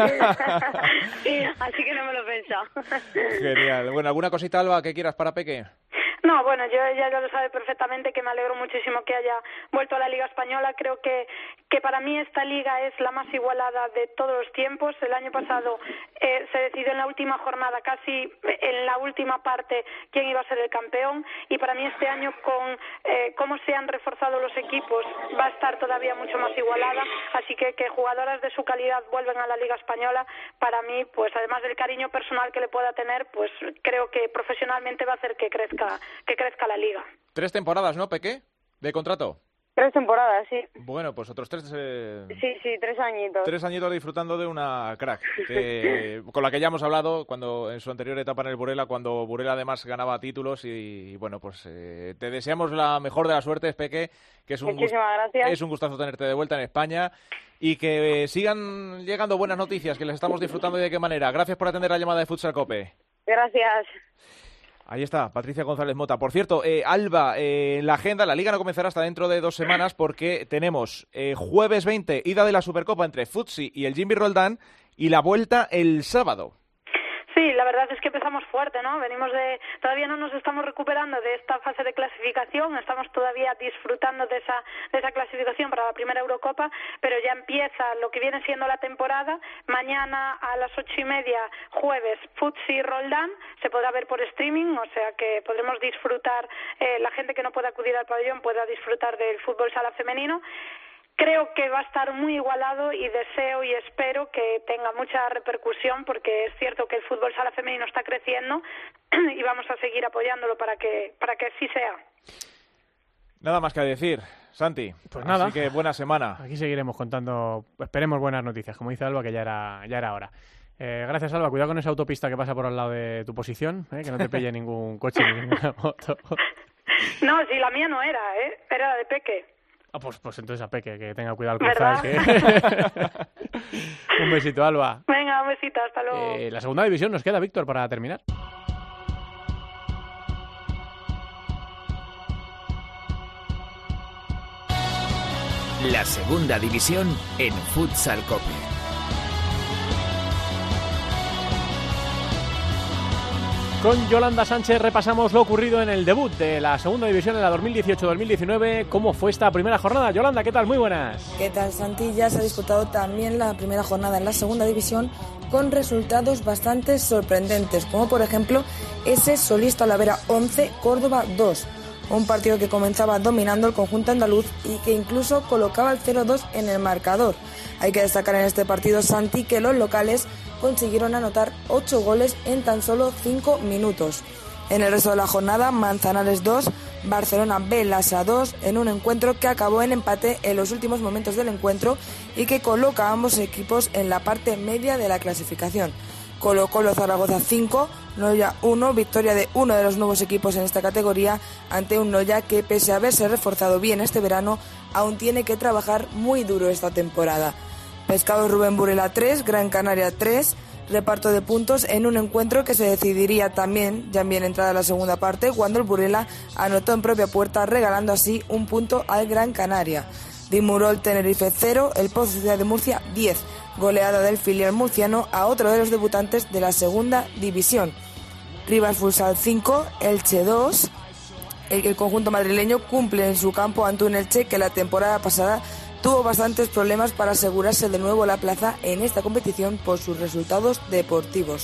Así que no me lo he pensado. Genial. Bueno, ¿alguna cosita, Alba, que quieras para Peque? No, bueno, yo ella ya lo sabe perfectamente, que me alegro muchísimo que haya vuelto a la Liga Española. Creo que, que para mí esta liga es la más igualada de todos los tiempos. El año pasado eh, se decidió en la última jornada, casi en la última parte, quién iba a ser el campeón, y para mí este año, con eh, cómo se han reforzado los equipos, va a estar todavía mucho más igualada. Así que que jugadoras de su calidad vuelven a la Liga Española, para mí, pues además del cariño personal que le pueda tener, pues creo que profesionalmente va a hacer que crezca que crezca la liga. Tres temporadas, ¿no, Peque? ¿De contrato? Tres temporadas, sí. Bueno, pues otros tres... Eh... Sí, sí, tres añitos. Tres añitos disfrutando de una crack, que, con la que ya hemos hablado cuando en su anterior etapa en el Burela, cuando Burela además ganaba títulos, y, y bueno, pues eh, te deseamos la mejor de las suertes, Peque, que es un, Muchísimas gracias. es un gustazo tenerte de vuelta en España, y que eh, sigan llegando buenas noticias, que las estamos disfrutando, y de qué manera. Gracias por atender la llamada de Futsal Cope. Gracias. Ahí está, Patricia González Mota. Por cierto, eh, Alba, eh, la agenda, la Liga no comenzará hasta dentro de dos semanas, porque tenemos eh, jueves veinte, ida de la Supercopa entre Futsi y el Jimmy Roldán, y la vuelta el sábado. Sí, la verdad es que empezamos fuerte, ¿no? Venimos de... Todavía no nos estamos recuperando de esta fase de clasificación, estamos todavía disfrutando de esa de esa clasificación para la primera Eurocopa, pero ya empieza lo que viene siendo la temporada. Mañana a las ocho y media, jueves, Futsi Roldán, se podrá ver por streaming, o sea que podremos disfrutar, eh, la gente que no pueda acudir al pabellón pueda disfrutar del fútbol sala femenino. Creo que va a estar muy igualado, y deseo y espero que tenga mucha repercusión, porque es cierto que el fútbol sala femenino está creciendo y vamos a seguir apoyándolo para que para que así sea. Nada más que decir, Santi. Pues nada. Así que buena semana. Aquí seguiremos contando, esperemos buenas noticias, como dice Alba, que ya era ya era hora. Eh, gracias, Alba. Cuidado con esa autopista que pasa por al lado de tu posición, ¿eh? Que no te pille ningún coche ni ninguna moto. No, si la mía no era, ¿eh? Era la de Peque. Ah, pues, pues entonces a Peque, que tenga cuidado al cruzar. Que... Un besito, Alba. Venga, un besito, hasta luego. Eh, la segunda división nos queda, Víctor, para terminar. La segunda división en Futsal Cope. Con Yolanda Sánchez repasamos lo ocurrido en el debut de la segunda división en la dos mil dieciocho dos mil diecinueve. ¿Cómo fue esta primera jornada? Yolanda, ¿qué tal? Muy buenas. ¿Qué tal, Santi? Ya se ha disputado también la primera jornada en la segunda división, con resultados bastante sorprendentes, como por ejemplo ese Solís Talavera once, Córdoba dos. Un partido que comenzaba dominando el conjunto andaluz y que incluso colocaba el cero dos en el marcador. Hay que destacar en este partido, Santi, que los locales consiguieron anotar ocho goles en tan solo cinco minutos. En el resto de la jornada, Manzanares dos, Barcelona B, Lasa dos, en un encuentro que acabó en empate en los últimos momentos del encuentro y que coloca a ambos equipos en la parte media de la clasificación. Colo-Colo Zaragoza cinco, Noya uno, victoria de uno de los nuevos equipos en esta categoría ante un Noya que, pese a haberse reforzado bien este verano, aún tiene que trabajar muy duro esta temporada. Pescados Rubén Burela tres, Gran Canaria tres, reparto de puntos en un encuentro que se decidiría también, ya bien entrada la segunda parte, cuando el Burela anotó en propia puerta, regalando así un punto al Gran Canaria. Dimurol Tenerife cero, el Pozo Ciudad de Murcia diez, goleada del filial murciano a otro de los debutantes de la segunda división. Rivas Futsal cinco, Elche dos, el, el conjunto madrileño cumple en su campo ante un Elche que la temporada pasada tuvo bastantes problemas para asegurarse de nuevo la plaza en esta competición por sus resultados deportivos.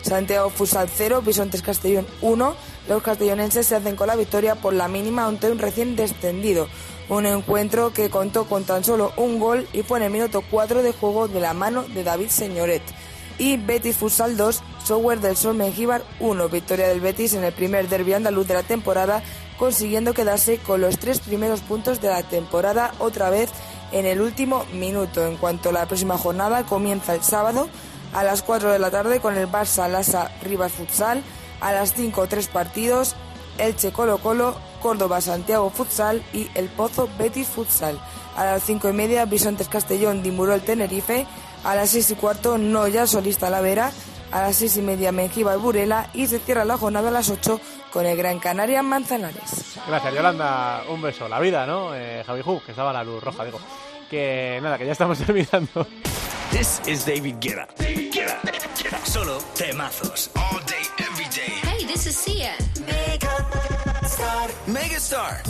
Santiago Futsal cero, Bisontes Castellón uno. Los castellonenses se hacen con la victoria por la mínima ante un recién descendido. Un encuentro que contó con tan solo un gol y fue en el minuto cuatro de juego de la mano de David Señoret. Y Betis Futsal dos, Software del Sol Mengíbar uno. Victoria del Betis en el primer derbi andaluz de la temporada, consiguiendo quedarse con los tres primeros puntos de la temporada otra vez en el último minuto. En cuanto a la próxima jornada, comienza el sábado a las cuatro de la tarde con el Barça Lasa Rivas Futsal, a las cinco tres partidos, Elche Colo Colo, Córdoba Santiago Futsal y El Pozo Betis Futsal. A las cinco y media Bisontes Castellón Dimurol Tenerife, a las seis y cuarto Noya Solista Lavera, a las seis y media Mengíbar Burela y se cierra la jornada a las ocho con el Gran Canaria Manzanares. Gracias, Yolanda, un beso. La vida, ¿no? Eh, Javi Ju, que estaba la luz roja, digo. Que nada, que ya estamos terminando. This is David Guetta. Guetta. Guetta. Solo temazos. All day, every day. Hey, this is Sia. Megastar. Megastar.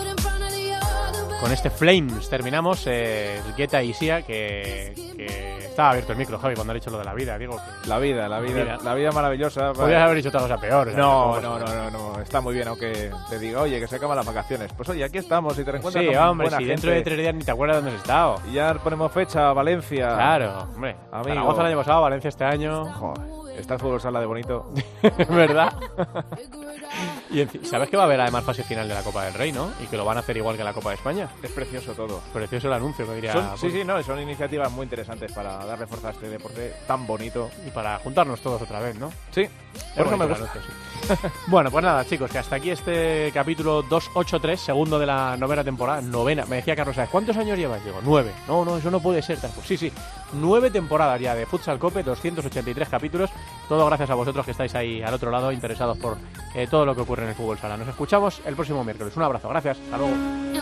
Con este Flames terminamos. Eh, Guetta y Sia, que, que estaba abierto el micro, Javi, cuando ha dicho lo de la vida. Digo que la vida, la vida, vida. La vida maravillosa. Podrías haber dicho otra cosa peor. O sea, no, no, no, no, no, está muy bien, aunque te diga, oye, que se acaban las vacaciones. Pues oye, aquí estamos y te reencuentras sí, con hombre, buena si gente. Dentro de tres días ni te acuerdas dónde has estado. Y ya ponemos fecha, Valencia. Claro, hombre. Amigo. Zaragoza el año pasado, Valencia este año. Joder. Está el fútbol sala de bonito. ¿Verdad? Y sabes que va a haber además fase final de la Copa del Rey, ¿no? Y que lo van a hacer igual que la Copa de España. Es precioso todo. Precioso el anuncio, que diría. Son, sí, sí, no, son iniciativas muy interesantes para darle fuerza a este deporte tan bonito. Y para juntarnos todos otra vez, ¿no? Sí, por eso me gusta. Anuncio, sí. Bueno, pues nada, chicos, que hasta aquí este capítulo doscientos ochenta y tres, segundo de la novena temporada. Novena, me decía Carlos, ¿sabes cuántos años llevas? Digo, nueve. No, no, eso no puede ser. Pues sí, sí, nueve temporadas ya de Futsal Cope, doscientos ochenta y tres capítulos. Todo gracias a vosotros que estáis ahí al otro lado, interesados por eh, todo lo que ocurre en el fútbol sala. Nos escuchamos el próximo miércoles. Un abrazo, gracias, hasta luego.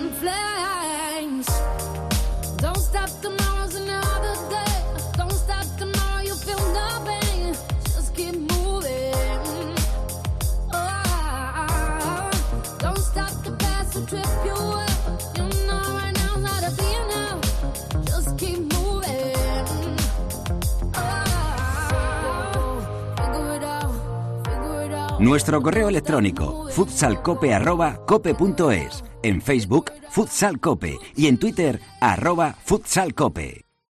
Nuestro correo electrónico futsalcope arroba cope punto es, en Facebook Futsal Cope y en Twitter arroba futsalcope.